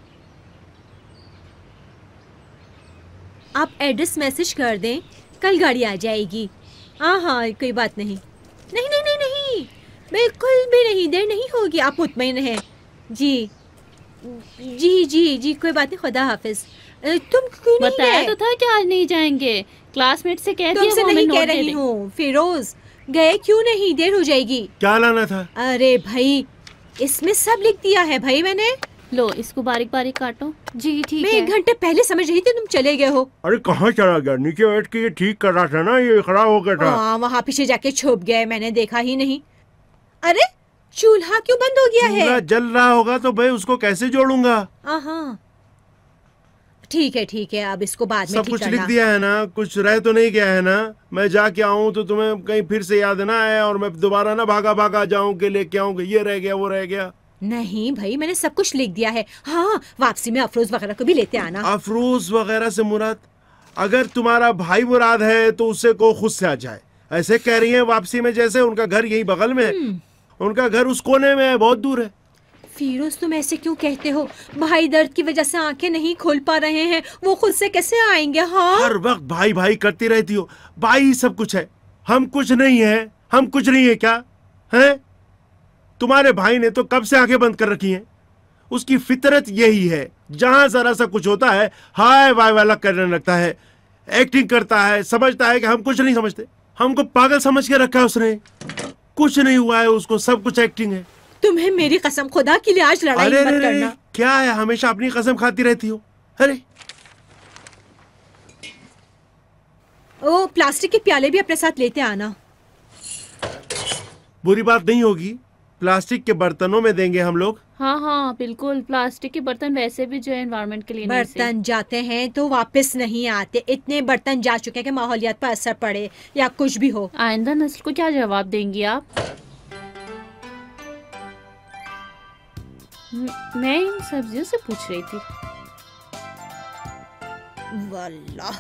S1: आप एड्रेस मैसेज कर दें, कल गाड़ी आ जाएगी। हाँ हाँ कोई बात नहीं। नहीं नहीं नहीं नहीं, बिल्कुल भी नहीं, देर नहीं होगी, आप मुतमईन हैं। जी जी जी जी कोई बात नहीं, खुदा हाफिज। तुम क्यों नहीं
S10: बताया
S1: गए?
S10: तो था कि आज नहीं जाएंगे, क्लासमेट से कह दिया।
S1: तुमसे नहीं कह रही हूँ फिरोज, गए क्यों नहीं, देर हो जाएगी।
S3: क्या लाना था?
S1: अरे भाई इसमें सब लिख दिया है भाई मैंने।
S10: लो इसको बारीक बारीक काटो।
S1: जी ठीक है। मैं एक घंटे पहले समझ रही थी तुम चले गए हो।
S3: अरे कहाँ चला गया? नीचे बैठ के ये ठीक कर रहा था ना, ये खराब हो गया था।
S1: हाँ वहाँ पीछे जाके छुप गए, मैंने देखा ही नहीं। अरे चूल्हा क्यों बंद हो गया है?
S3: चूल्हा जल रहा होगा तो भाई उसको कैसे जोड़ूंगा?
S1: हाँ ठीक है ठीक है, अब इसको बाद में
S3: सब
S1: ठीक
S3: कुछ
S1: करना।
S3: लिख दिया है ना, कुछ रह तो नहीं गया है ना? मैं जाके आऊँ तो तुम्हें कहीं फिर से याद ना आए और मैं दोबारा ना भागा भागा जाऊँ के लेके आऊँ कि ये रह गया वो रह गया।
S1: नहीं भाई मैंने सब कुछ लिख दिया है। हाँ वापसी में अफरोज वगैरह को भी लेते आना।
S3: अफरोज वगैरह से मुराद? अगर तुम्हारा भाई मुराद है तो उससे को खुद से आ जाए। ऐसे कह रही है वापसी में, जैसे उनका घर यही बगल में है। उनका घर उस कोने में है, बहुत दूर है।
S1: फिरोज तुम ऐसे क्यों कहते हो? भाई दर्द की वजह से आंखें नहीं खोल पा रहे हैं, वो खुद से कैसे आएंगे? हाँ
S3: हर वक्त भाई भाई करती रहती हो। भाई सब कुछ है, हम कुछ नहीं है। हम कुछ नहीं है क्या है? तुम्हारे भाई ने तो कब से आंखें बंद कर रखी हैं। उसकी फितरत यही है, जहां जरा सा कुछ होता है हाय वाय वाला करने लगता है, एक्टिंग करता है, समझता है कि हम कुछ नहीं समझते। हमको पागल समझ के रखा है उसने। कुछ नहीं हुआ है उसको, सब कुछ एक्टिंग है।
S1: तुम्हें मेरी कसम खुदा के लिए आज लड़ाई
S3: अरे
S1: मत
S3: रे रे,
S1: करना।
S3: क्या है, हमेशा अपनी कसम खाती रहती हो। अरे
S1: ओ प्लास्टिक के प्याले भी अपने साथ लेते आना।
S3: बुरी बात नहीं होगी, प्लास्टिक के बर्तनों में देंगे हम लोग।
S10: हाँ हाँ बिल्कुल, प्लास्टिक के बर्तन वैसे भी जो है एनवायरनमेंट के लिए नहीं सही।
S1: बर्तन जाते हैं तो वापस नहीं आते। इतने बर्तन जा चुके हैं कि माहौलियात पर असर पड़े या कुछ भी हो।
S10: आइंदा नस्ल को क्या जवाब देंगी आप? म- मैं इन सब्जियों से पूछ रही थी।
S1: वल्लाह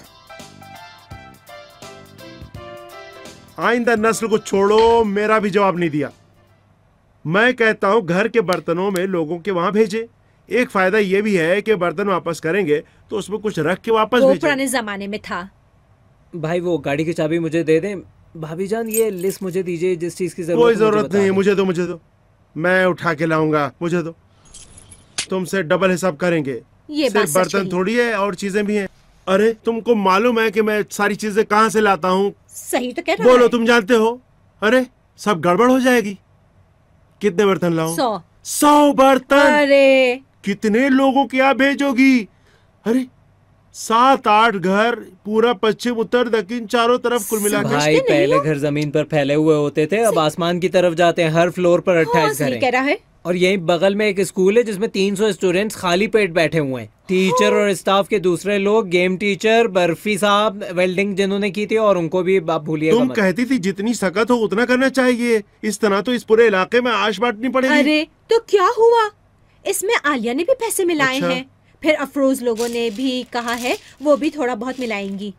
S3: आइंदा नस्ल को छोड़ो, मेरा भी जवाब नहीं दिया। मैं कहता हूँ घर के बर्तनों में लोगों के वहाँ भेजे। एक फायदा ये भी है कि बर्तन वापस करेंगे तो उसमें कुछ रख के वापस
S1: वो
S3: भेजे।
S1: पुराने जमाने में था।
S9: भाई वो गाड़ी की चाबी मुझे दे दें। भाभी जान ये लिस्ट मुझे दीजिए जिस चीज की जरूरत
S3: कोई
S9: है मुझे
S3: जरूरत
S9: बता
S3: नहीं है,
S9: दें।
S3: मुझे दो मुझे दो, मैं उठा के लाऊंगा, मुझे दो। तुमसे डबल हिसाब करेंगे।
S1: ये बात
S3: सिर्फ
S1: सच
S3: बर्तन
S1: कही।
S3: थोड़ी है, और चीजें भी हैं। अरे तुमको मालूम है कि मैं सारी चीजें कहाँ से लाता हूँ?
S1: सही तो कह रहा
S3: बोलो,
S1: है।
S3: तुम जानते हो। अरे सब गड़बड़ हो जाएगी। कितने बर्तन लाऊं?
S1: सौ।
S3: सौ बर्तन?
S1: अरे
S3: कितने लोगों के यहाँ भेजोगी? अरे सात आठ घर, पूरा पश्चिम उत्तर दक्षिण चारों तरफ कुल मिला के।
S9: भाई पहले घर जमीन पर फैले हुए होते थे, अब आसमान की तरफ जाते हैं। हर फ्लोर पर अट्ठाईस घर
S1: सही कह रहा
S9: हैं।
S1: है।
S9: और यहीं बगल में एक स्कूल है जिसमें तीन सौ स्टूडेंट्स खाली पेट बैठे हुए हैं। टीचर और स्टाफ के दूसरे लोग, गेम टीचर, बर्फी साहब, वेल्डिंग जिन्होंने की थी, और उनको भी आप भूलिएगा
S3: तुम
S9: मत।
S3: कहती थी जितनी सकत हो उतना करना चाहिए। इस तरह तो इस पूरे इलाके में आश बांटनी पड़ेगी।
S1: अरे तो क्या हुआ, इसमें आलिया ने भी पैसे मिलाए
S3: अच्छा।
S1: हैं, फिर अफरोज लोगों ने भी कहा है वो भी थोड़ा बहुत मिलाएंगी।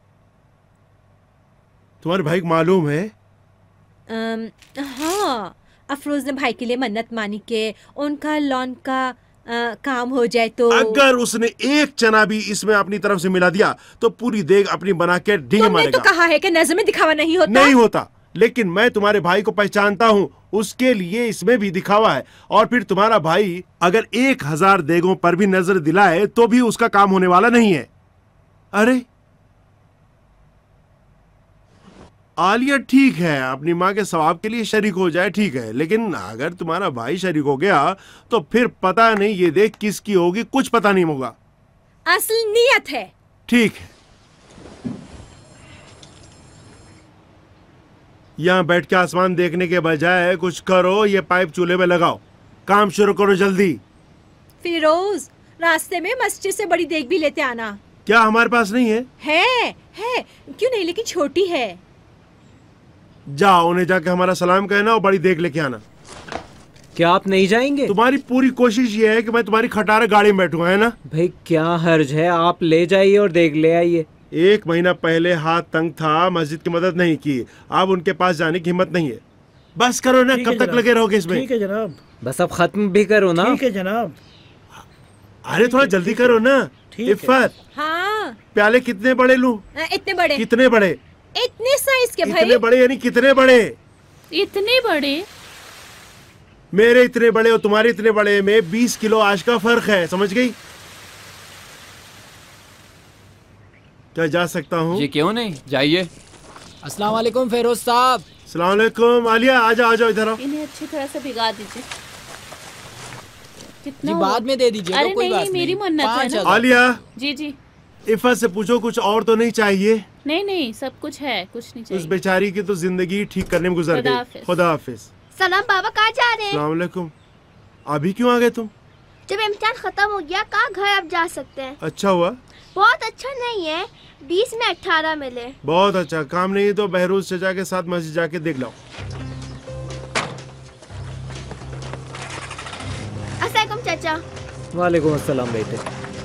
S3: तुम्हारे भाई को मालूम है?
S1: अम, हाँ अफरोज ने भाई के लिए मन्नत मानी के उनका लॉन का आ, काम हो जाए तो।
S3: अगर उसने एक चना भी इसमें अपनी तरफ से मिला दिया तो पूरी देग अपनी बना के ढींग
S1: तुमने
S3: मारेगा।
S1: तो कहा है कि नजर में दिखावा नहीं होता।
S3: नहीं होता, लेकिन मैं तुम्हारे भाई को पहचानता हूँ, उसके लिए इसमें भी दिखावा है। और फिर तुम्हारा भाई अगर एक हजार देगों पर भी नजर दिलाए तो भी उसका काम होने वाला नहीं है। अरे आलिया ठीक है, अपनी माँ के सवाब के लिए शरीक हो जाए, ठीक है, लेकिन अगर तुम्हारा भाई शरीक हो गया तो फिर पता नहीं ये देख किसकी होगी, कुछ पता नहीं होगा।
S1: असल नियत है।
S3: ठीक है, यहाँ बैठ के आसमान देखने के बजाय कुछ करो, ये पाइप चूल्हे में लगाओ, काम शुरू करो जल्दी।
S1: फिरोज रास्ते में मस्जिद से बड़ी देग भी लेते आना।
S3: क्या हमारे पास नहीं है?
S1: है है क्यों नहीं, लेकिन छोटी है।
S3: जाओ उन्हें जाके हमारा सलाम कहना और बड़ी देग लेके आना।
S9: क्या आप नहीं जाएंगे?
S3: तुम्हारी पूरी कोशिश ये है कि मैं तुम्हारी खटारा गाड़ी में बैठूं, है ना?
S9: भाई क्या हर्ज है, आप ले जाइए और देख ले आइए।
S3: एक महीना पहले हाथ तंग था, मस्जिद की मदद नहीं की, अब उनके पास जाने की हिम्मत नहीं है। बस करो ना, कब तक लगे रहोगे इसमें?
S16: ठीक है जनाब।
S9: बस अब खत्म भी करो ना।
S16: ठीक है जनाब।
S3: अरे थोड़ा जल्दी करो ना। इफ़त,
S1: हाँ
S3: प्याले कितने बड़े लूं?
S1: इतने बड़े।
S3: कितने बड़े?
S1: इतने साइज के भाई।
S3: इतने बड़े यानी कितने बड़े?
S10: इतने बड़े?
S3: मेरे इतने बड़े और तुम्हारे इतने बड़े में बीस किलो आज का फर्क है, समझ गई? क्या जा सकता हूँ?
S17: जी क्यों नहीं, जाइए। अस्सलाम वालेकुम फेरोज साहब।
S3: अस्सलाम वालेकुम। आलिया आ जाओ, आ जाओ इधर आओ।
S10: इन्हें अच्छी तरह से भिगा दीजिए। कितना
S17: जी बाद में दे दीजिए।
S10: अरे
S17: तो कोई
S10: नहीं,
S17: बात
S10: मेरी मन्नत है ना।
S3: आलिया।
S10: जी जी।
S3: इफ़त से पूछो कुछ और तो नहीं चाहिए?
S10: नहीं नहीं, सब कुछ है, कुछ नहीं चाहिए।
S3: उस बेचारी की तो जिंदगी ठीक करने में गुजर
S10: खुदा
S3: गई।
S10: हाफिज।
S3: खुदा हाफिज।
S7: सलाम बाबा, कहाँ जा रहे हैं?
S3: अस्सलाम वालेकुम। अभी क्यों आ गए तुम?
S7: जब इम्तिहान खत्म हो गया, कहाँ घर अब जा सकते हैं।
S3: अच्छा हुआ।
S7: बहुत अच्छा नहीं है, बीस में अठारह मिले।
S3: बहुत अच्छा काम नहीं तो बहरूज चचा के साथ मस्जिद जाके देख लो।
S7: अस्सलाम चाचा।
S9: वालेकुम अस्सलाम बेटे।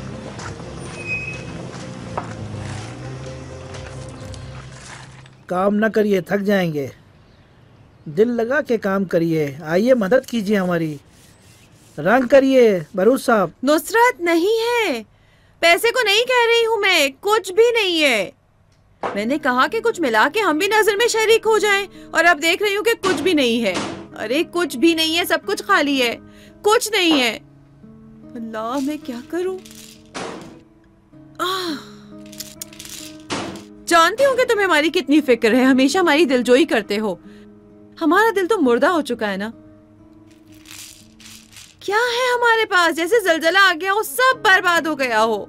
S16: काम न करिए, थक जाएंगे। दिल लगा के काम करिए। आइए मदद कीजिए हमारी। रंग करिए बरूज साहब।
S4: नुसरत नहीं है, पैसे को नहीं कह रही हूँ मैं, कुछ भी नहीं है। मैंने कहा कि कुछ मिला के हम भी नजर में शरीक हो जाएं, और अब देख रही हूँ कि कुछ भी नहीं है। अरे कुछ भी नहीं है, सब कुछ खाली है, कुछ नहीं है। अल्लाह मैं क्या करूं? आह, जानती हूँ कि तुम्हें हमारी कितनी फिक्र है, हमेशा हमारी दिलजोई करते हो। हमारा दिल तो मुर्दा हो चुका है ना। क्या है हमारे पास? जैसे जलजला आ गया हो, सब बर्बाद हो गया हो।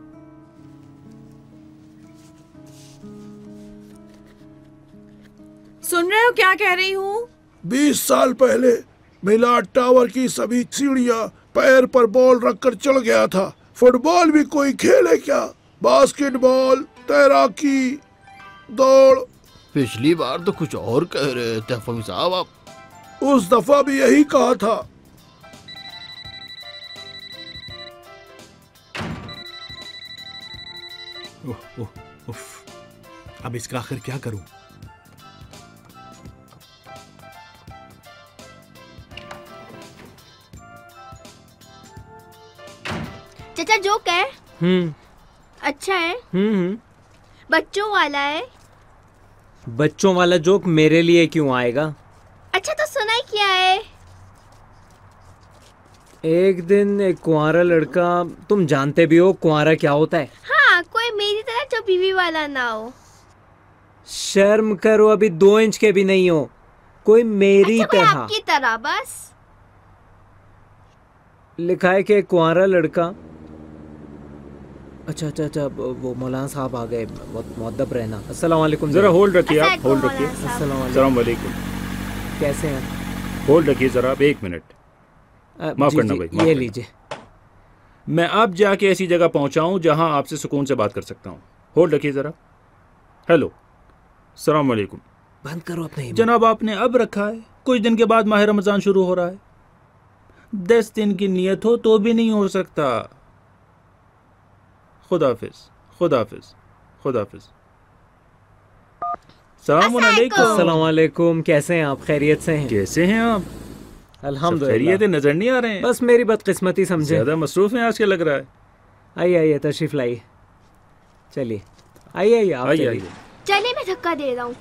S4: सुन रहे हो क्या कह रही हूँ?
S6: बीस साल पहले मिलाद टावर की सभी सीढ़ियां पैर पर बॉल रखकर चढ़ गया था। फुटबॉल भी कोई खेले क्या? बास्केटबॉल, तैराकी, दौड़।
S17: पिछली बार तो कुछ और कह रहे थे फमी साहब आप।
S6: उस दफा भी यही कहा था।
S2: उफ, उफ, उफ। अब इसका आखिर क्या करूं?
S7: चाचा जोक है?
S9: हम्म।
S7: अच्छा है?
S9: हम्म।
S7: बच्चों वाला है?
S9: बच्चों वाला जोक मेरे लिए क्यों आएगा?
S7: अच्छा तो सुनाई क्या है?
S9: एक दिन एक कुंवारा लड़का, तुम जानते भी हो कुंवारा क्या होता है?
S7: हाँ, कोई मेरी तरह जो बीवी वाला ना हो।
S9: शर्म करो, अभी दो इंच के भी नहीं हो। कोई मेरी
S7: अच्छा, कोई
S9: तरह।
S7: आपकी तरह बस।
S9: लिखा है कि कुंवारा लड़का। अच्छा अच्छा अच्छा, वो मौलाना साहब आ गए, बहुत मुअद्दब रहना। अस्सलाम वालेकुम।
S18: जरा होल्ड रखिए आप, होल्ड रखिए।
S9: अस्सलाम
S18: वालेकुम।
S9: कैसे हैं?
S18: होल्ड रखिए जरा आप, एक मिनट। माफ करना भाई,
S9: ये लीजिए।
S18: मैं अब जाके ऐसी जगह पहुंचाऊं जहां आपसे सुकून से बात कर सकता हूं। होल्ड रखिए जरा। हेलो, अस्सलाम वालेकुम।
S9: बंद करो अपने।
S18: जनाब आपने अब रखा है, कुछ दिन के बाद माह रमजान शुरू हो रहा है। दस दिन की नियत हो तो भी नहीं हो सकता। खुदा हाफिज, खुदा हाफिज, खुदा हाफिज। सलाम अलैकुम।
S9: अस्सलाम वालेकुम। कैसे हैं आप? खैरियत से हैं?
S18: कैसे हैं आप?
S9: अल्हम्दुलिल्लाह।
S18: खैरियत नजर नहीं आ रहे हैं।
S9: बस मेरी बदकिस्मती समझे।
S18: ज्यादा मसरूफ हैं आज के लग रहा है।
S9: आइए आइए, तशरीफ लाइए। चलिए आइए आइए आप
S18: आइए
S9: चलिए।
S18: आइए।
S7: चलिए मैं धक्का दे रहा हूँ।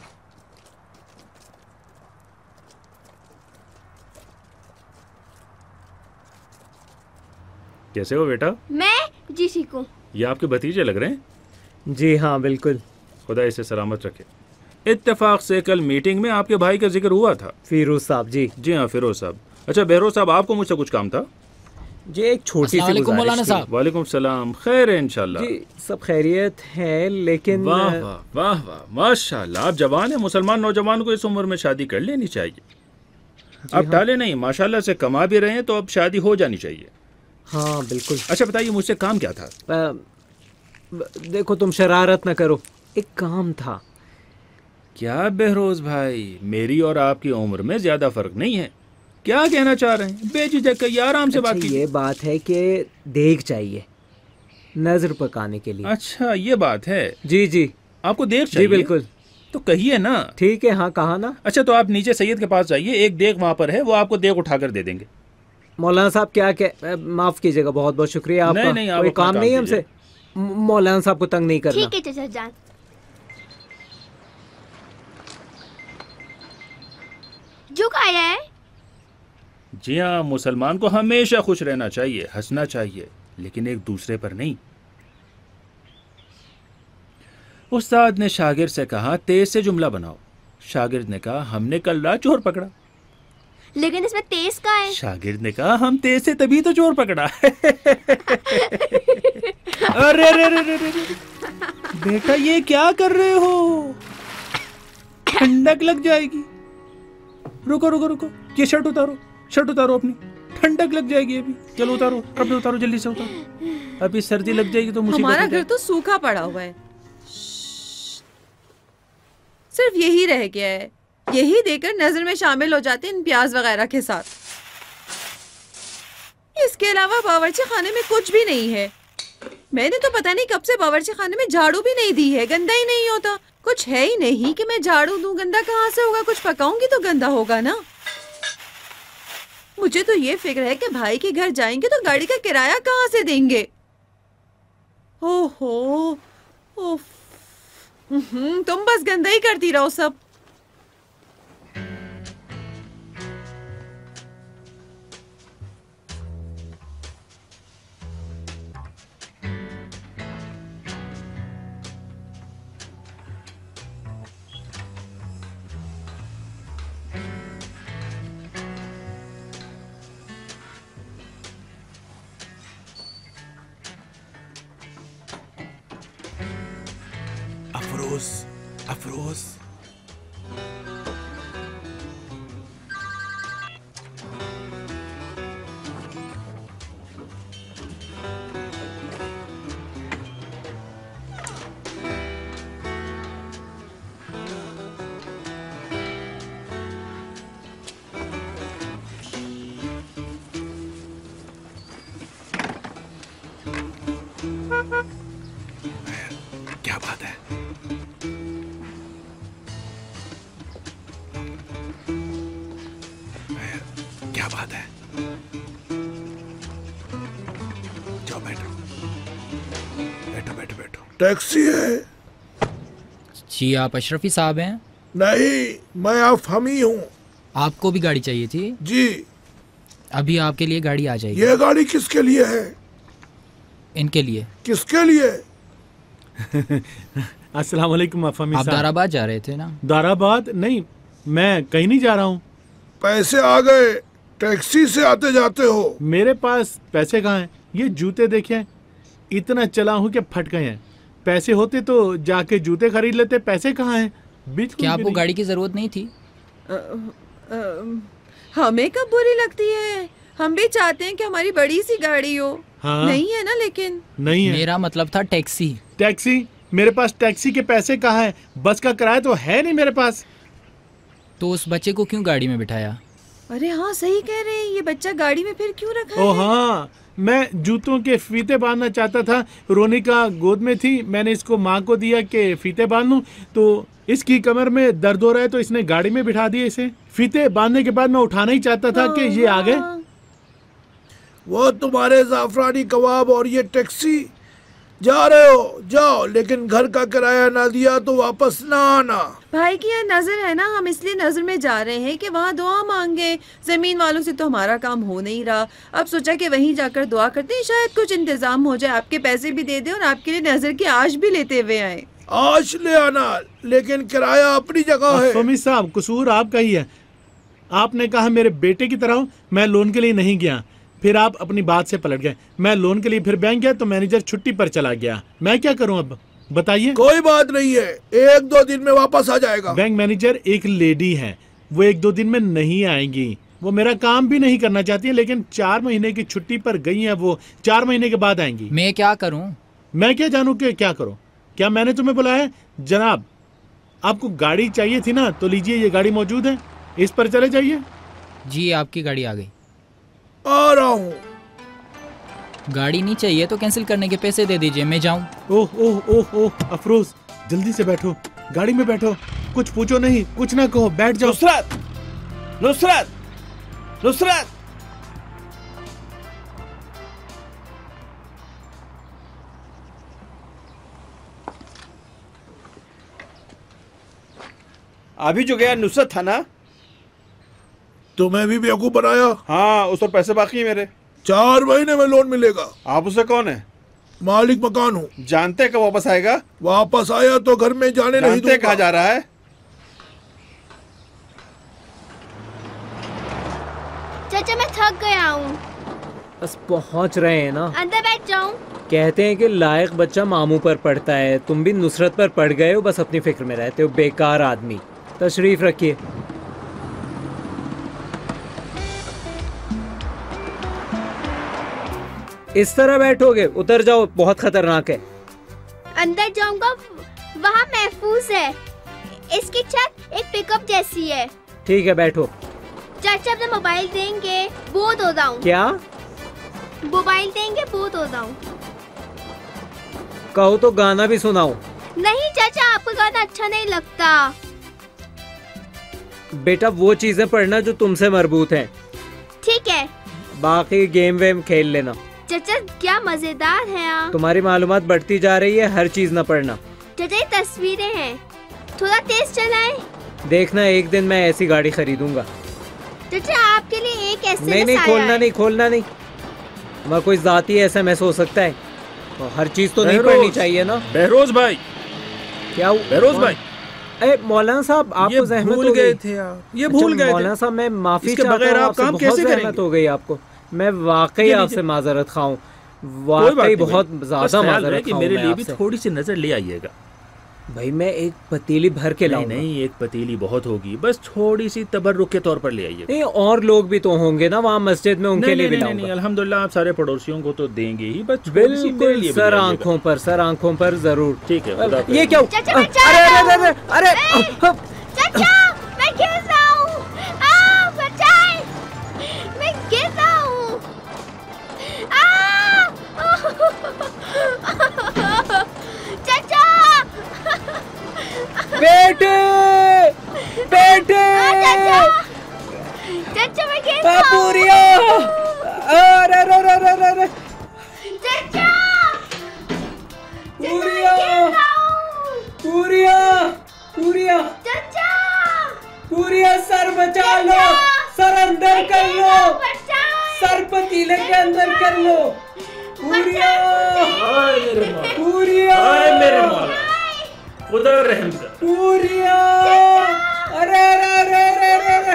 S18: कैसे हो बेटा?
S7: मैं जी ठीक हूँ।
S18: ये आपके भतीजे लग रहे हैं।
S9: जी हाँ बिल्कुल।
S18: खुदा इसे सलामत रखे। इत्तेफाक से कल मीटिंग में आपके भाई का जिक्र हुआ था।
S9: फिरोज साहब। जी
S18: जी हाँ फिरोज साहब। अच्छा बहरोज साहब, आपको मुझसे कुछ काम था?
S9: जी एक छोटी सी गुजारिश थी।
S18: वालेकुम सलाम। खैर है इंशाल्लाह।
S9: जी सब खैरियत है, लेकिन
S18: वाह वाह वाह वाह माशाल्लाह, आप जवान हैं। मुसलमान नौजवान को इस उम्र में शादी कर लेनी चाहिए। अब टाले नहीं, माशाल्लाह से कमा भी रहे हैं तो अब शादी हो जानी चाहिए।
S9: हाँ बिल्कुल।
S18: अच्छा बताइए मुझसे काम क्या था?
S9: आ, देखो तुम शरारत न करो, एक काम था।
S18: क्या बहरोज भाई, मेरी और आपकी उम्र में ज्यादा फर्क नहीं है। क्या कहना चाह रहे हैं? बेझिझक कहिए, आराम से बात कीजिए।
S9: ये बात है कि देख चाहिए नजर पकाने के लिए।
S18: अच्छा ये बात है।
S9: जी जी
S18: आपको देख चाहिए?
S9: जी बिल्कुल।
S18: तो कहिए ना।
S9: ठीक है, हाँ कहा ना।
S18: अच्छा तो आप नीचे सैयद के पास जाइए, एक देख वहाँ पर है, वो आपको देख उठाकर दे देंगे।
S9: मौलाना साहब क्या क्या माफ कीजिएगा, बहुत बहुत शुक्रिया आपका।
S18: नहीं नहीं, आप
S9: कोई काम नहीं है हमसे, मौलाना साहब को तंग नहीं करना।
S7: ठीक है चाचा जान। जो खाया है?
S18: जी हाँ, मुसलमान को हमेशा खुश रहना चाहिए, हंसना चाहिए, लेकिन एक दूसरे पर नहीं। उस्ताद ने शागिर्द से कहा तेज से जुमला बनाओ। शागिर्द ने कहा हमने कल रात चोर पकड़ा।
S7: लेकिन इसमें तेज का है।
S18: शागिर्द ने कहा हम तेज से तभी तो चोर पकड़ा। अरे अरे अरे अरे बेटा ये क्या कर रहे हो? ठंडक लग जाएगी। रुको रुको रुको, ये शर्ट उतारो, शर्ट उतारो अपनी, ठंडक लग जाएगी अभी। चलो उतारो, कपड़े उतारो, जल्दी से उतारो, अभी सर्दी लग जाएगी तो मुसीबत।
S4: हमारा घर तो सूखा पड़ा हुआ है, सिर्फ यही रह गया है, यही देकर नजर में शामिल हो जाते इन प्याज वगैरह के साथ। इसके अलावा बावर्ची खाने में कुछ भी नहीं है। मैंने तो पता नहीं कब से बावर्ची खाने में झाड़ू भी नहीं दी है, गंदा ही नहीं होता। कुछ है ही नहीं कि मैं झाड़ू दूं, गंदा कहाँ से होगा? कुछ पकाऊंगी तो गंदा होगा ना। मुझे तो ये फिक्र है कि भाई के घर जाएंगे तो गाड़ी का किराया कहाँ से देंगे। ओहो ओह, तुम बस गंदा ही करती रहो सब।
S6: अफरोज, अफरोज, क्या बात है? क्या बात है? जाओ बैठो, बैठो बैठो बैठो। टैक्सी है?
S19: जी आप अशरफी साहब हैं?
S6: नहीं, मैं अफहमी हूँ।
S19: आपको भी गाड़ी चाहिए थी?
S6: जी।
S19: अभी आपके लिए गाड़ी आ जाएगी।
S6: ये गाड़ी किसके लिए है?
S19: इनके लिए।
S6: किसके लिए?
S2: अस्सलाम वालेकुम अफहमी
S19: आप
S2: साहब।
S19: दाराबाद जा रहे थे ना?
S2: दाराबाद नहीं, मैं कहीं नहीं जा रहा हूँ।
S6: पैसे आ गए, टैक्सी से आते जाते हो।
S2: मेरे पास पैसे कहाँ हैं? ये जूते देखे, इतना चला हूँ कि फट गए हैं। पैसे होते तो जाके जूते खरीद लेते, पैसे कहाँ हैं?
S19: क्या आपको गाड़ी की जरूरत नहीं थी?
S4: आ, आ, हमें कब बुरी लगती है? हम भी चाहते हैं कि हमारी बड़ी सी गाड़ी हो।
S2: हाँ?
S4: नहीं है ना, लेकिन
S2: नहीं है।
S19: मेरा मतलब था टैक्सी।
S2: टैक्सी? मेरे पास टैक्सी के पैसे कहाँ हैं? बस का किराया तो है नहीं मेरे पास।
S19: तो उस बच्चे को क्यों गाड़ी में बिठाया?
S4: अरे हाँ सही कह रहे हैं, ये बच्चा गाड़ी में फिर क्यों रखा
S2: ओ
S4: है?
S2: हाँ, मैं जूतों के फीते बांधना चाहता था। रोनिका गोद में थी, मैंने इसको माँ को दिया कि फीते बांध लूं, तो इसकी कमर में दर्द हो रहा है तो इसने गाड़ी में बिठा दिया इसे। फीते बांधने के बाद मैं उठाना ही चाहता था कि ये आ गए।
S6: वो तुम्हारे जाफरानी कबाब और ये टैक्सी। जा रहे हो जाओ, लेकिन घर का किराया ना दिया तो वापस ना आना।
S4: भाई की यह नजर है ना, हम इसलिए नजर में जा रहे हैं कि वहाँ दुआ मांगे। जमीन वालों से तो हमारा काम हो नहीं रहा, अब सोचा कि वहीं जाकर दुआ करते हैं, शायद कुछ इंतजाम हो जाए। आपके पैसे भी दे दे और आपके लिए नजर की आश भी लेते हुए आए।
S6: आश ले आना, लेकिन किराया अपनी जगह है।
S2: अफहमी साहब, कसूर आपका ही है। आपने कहा मेरे बेटे की तरह, मैं लोन के लिए नहीं गया, फिर आप अपनी बात से पलट गए। मैं लोन के लिए फिर बैंक गया तो मैनेजर छुट्टी पर चला गया। मैं क्या करूं अब बताइए?
S6: कोई बात नहीं है, एक दो दिन में वापस आ जाएगा।
S2: बैंक मैनेजर एक लेडी है, वो एक दो दिन में नहीं आएंगी। वो मेरा काम भी नहीं करना चाहती है, लेकिन चार महीने की छुट्टी पर गई है, वो चार महीने के बाद आएंगी।
S19: मैं क्या करूं?
S2: मैं क्या जानूं कि क्या करो? क्या मैंने तुम्हें बुलाया? जनाब, आपको गाड़ी चाहिए थी ना, तो लीजिए ये गाड़ी मौजूद है, इस पर चले जाइए।
S19: जी आपकी गाड़ी आ गई।
S6: आ रहा हूँ।
S19: गाड़ी नहीं चाहिए तो कैंसिल करने के पैसे दे दीजिए, मैं जाऊँ।
S2: ओह ओह ओह ओह अफरोज, जल्दी से बैठो, गाड़ी में बैठो, कुछ पूछो नहीं, कुछ ना कहो, बैठ जाओ।
S11: नुसरत, नुसरत, नुसरत। अभी जो गया नुसरत था ना?
S6: तुम्हें भी बेवकूफ बनाया?
S11: हाँ, उस पर पैसे बाकी है मेरे।
S6: चार महीने में लोन मिलेगा।
S11: आप उसे कौन है?
S6: मालिक मकान हूँ।
S11: जानते कब वापस आएगा?
S6: वापस आया तो घर में जाने नहीं दूंगा।
S11: कहाँ जा रहा है?
S7: चाचा मैं थक गया हूँ।
S9: बस पहुँच रहे हैं ना।
S7: अंदर बैठ जाऊँ?
S9: कहते हैं कि लायक बच्चा मामू पर पढ़ता है, तुम भी नुसरत पर पढ़ गए हो, बस अपनी फिक्र में रहते हो, बेकार आदमी। तशरीफ रखिए। इस तरह बैठोगे? उतर जाओ, बहुत खतरनाक है।
S7: अंदर जाऊंगा, वहाँ महफूज है। इसकी छत एक पिकअप जैसी है।
S9: ठीक है, बैठो।
S7: चाचा अपना मोबाइल देंगे? बोर हो रहा हूँ।
S9: क्या?
S7: मोबाइल देंगे? बोर हो रहा हूँ।
S9: कहो तो गाना भी सुनाओ।
S7: नहीं चाचा, आपको गाना अच्छा नहीं लगता।
S9: बेटा वो चीजें पढ़ना जो तुमसे मरबूत हैं।
S7: ठीक है।
S9: बाकी गेम वेम खेल लेना।
S7: चाचा क्या मजेदार है आप।
S9: तुम्हारी मालूमात बढ़ती जा रही है, हर चीज न पढ़ना।
S7: चाचा ये तस्वीरें हैं, थोड़ा तेज चलाएं।
S9: देखना एक दिन मैं ऐसी गाड़ी खरीदूंगा।
S7: चाचा आपके लिए एक ऐसे
S9: नहीं नहीं खोलना नहीं खोलना नहीं। मैं कोई जाती ऐसा महसूस हो सकता है, तो हर चीज तो नहीं पढ़नी चाहिए ना।
S18: बहरोज भाई।
S9: क्या
S18: बहरोज भाई?
S9: अरे मौलाना साहब आपको जहमत
S18: भूल गए थे आप, ये भूल गए थे।
S9: मौलाना साहब मैं माफी चाहता
S18: बगैर
S9: हूँ,
S18: आप काम कैसे करेंगे?
S9: हो गई आपको। मैं वाकई आपसे माजरत खाऊं, वाकई बहुत ज्यादा माजरत खाऊं।
S18: मेरे लिए भी थोड़ी सी नजर ले आइएगा
S9: भाई। मैं एक पतीली भर के लाऊंगा।
S18: नहीं, नहीं एक पतीली बहुत होगी, बस थोड़ी सी तबर्रुक के तौर पर ले आइएगा।
S9: नहीं और लोग भी तो होंगे ना वहाँ मस्जिद में, उनके लिए भी लाऊंगा।
S18: अल्हम्दुलिल्लाह आप सारे पड़ोसियों को तो देंगे ही, बस
S9: बिल्कुल सर आंखों पर, सर आंखों पर जरूर।
S18: ठीक है।
S9: ये क्या? अरे अरे अरे अरे
S7: चाचा मैं गिर रहा हूँ, बचाएं, मैं गिर रहा हूँ। चाचा
S9: बेटे बेटे
S7: चाचा मैं गिर रहा हूँ।
S9: पूरिया अरे अरे अरे अरे अरे
S7: चाचा
S9: पूरिया पूरिया पूरिया
S7: चाचा
S9: पूरिया सर बचा लो, सर अंदर कर लो, सर पतीले के अंदर कर लो। पूरिया पूरिया
S18: मेरे मौला खुदा रहम कर।
S9: पूरिया अरे अरे अरे अरे अरे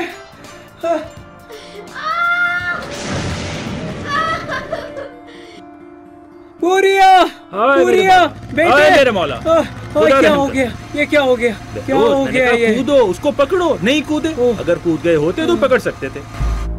S9: पूरिया पूरिया बेटे
S18: मेरे मौला।
S9: क्या हो गया? ये क्या हो गया? क्या हो गया? ये
S18: कूदो, उसको पकड़ो। नहीं कूदे, अगर कूद गए होते तो पकड़ सकते थे।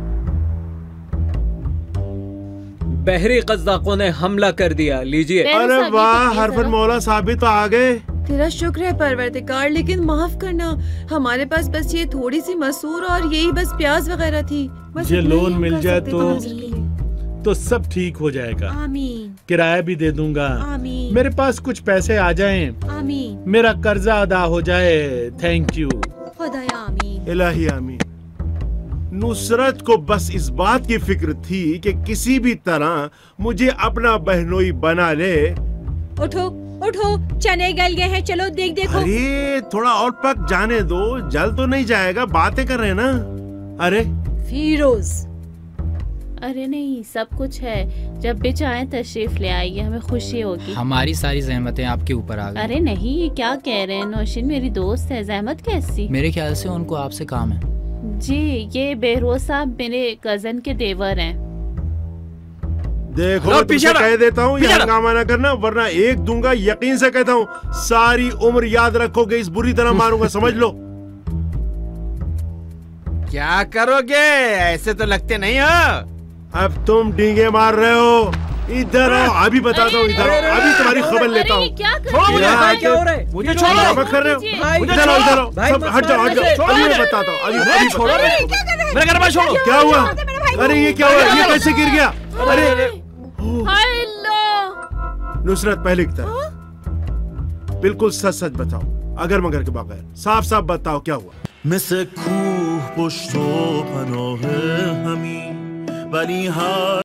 S9: बहरी कज़ाकों ने हमला कर दिया। लीजिए।
S3: अरे वाह, हरफन मौला साहब भी तो आ गए।
S4: तेरा शुक्र है परवरदिगार, लेकिन माफ करना, हमारे पास बस ये थोड़ी सी मसूर और यही बस प्याज वगैरह थी। बस
S2: ये लोन मिल जाए तो तो सब ठीक हो जाएगा।
S1: आमीन।
S2: किराया भी दे दूंगा।
S1: आमीन।
S2: मेरे पास कुछ पैसे आ जाएं।
S1: आमीन।
S2: मेरा कर्जा अदा हो जाए। थैंक यू
S1: खुदाया। आमीन।
S3: इलाही आमीन। नुसरत को बस इस बात की फिक्र थी कि किसी भी तरह मुझे अपना बहनोई बना ले।
S1: उठो उठो, चने गल गए हैं, चलो देख देखो।
S3: अरे थोड़ा और पक जाने दो, जल तो नहीं जाएगा, बातें कर रहे हैं ना। अरे
S1: फिरोज।
S10: अरे नहीं, सब कुछ है, जब भी चाहे तशरीफ ले आइए, हमें खुशी होगी।
S19: हमारी सारी जहमतें आपके ऊपर आ गई।
S10: अरे नहीं, ये क्या कह रहे हैं? नौशीन मेरी दोस्त है, जहमत कैसी?
S19: मेरे ख्याल से उनको आपसे काम है।
S10: जी, ये बेहरोज साहब मेरे कजन के देवर हैं।
S3: देखो मैं तुमसे कह देता हूँ, ये हंगामा ना करना, वरना एक दूंगा, यकीन से कहता हूँ, सारी उम्र याद रखोगे, इस बुरी तरह मारूंगा, समझ लो।
S11: क्या करोगे? ऐसे तो लगते नहीं हो।
S3: अब तुम डींगे मार रहे हो। इधर आओ, अभी बताता हूँ, इधर आओ, अभी तुम्हारी खबर लेता हूँ।
S9: क्या हो रहा है?
S3: मुझे छोड़ो, कर रहे हो। इधर आओ, इधर आओ, सब हट जाओ, हट जाओ, अभी मैं बताता हूँ, अभी अभी
S11: मेरा घर मत छोड़ो।
S3: क्या हुआ? अरे ये क्या हुआ? ये कैसे गिर गया? अरे नुसरत पहले की तरह बिल्कुल सच सच बताओ, अगर मगर के बगैर साफ साफ बताओ क्या हुआ।
S20: مثل کوه پشت و پناه همین ولی هر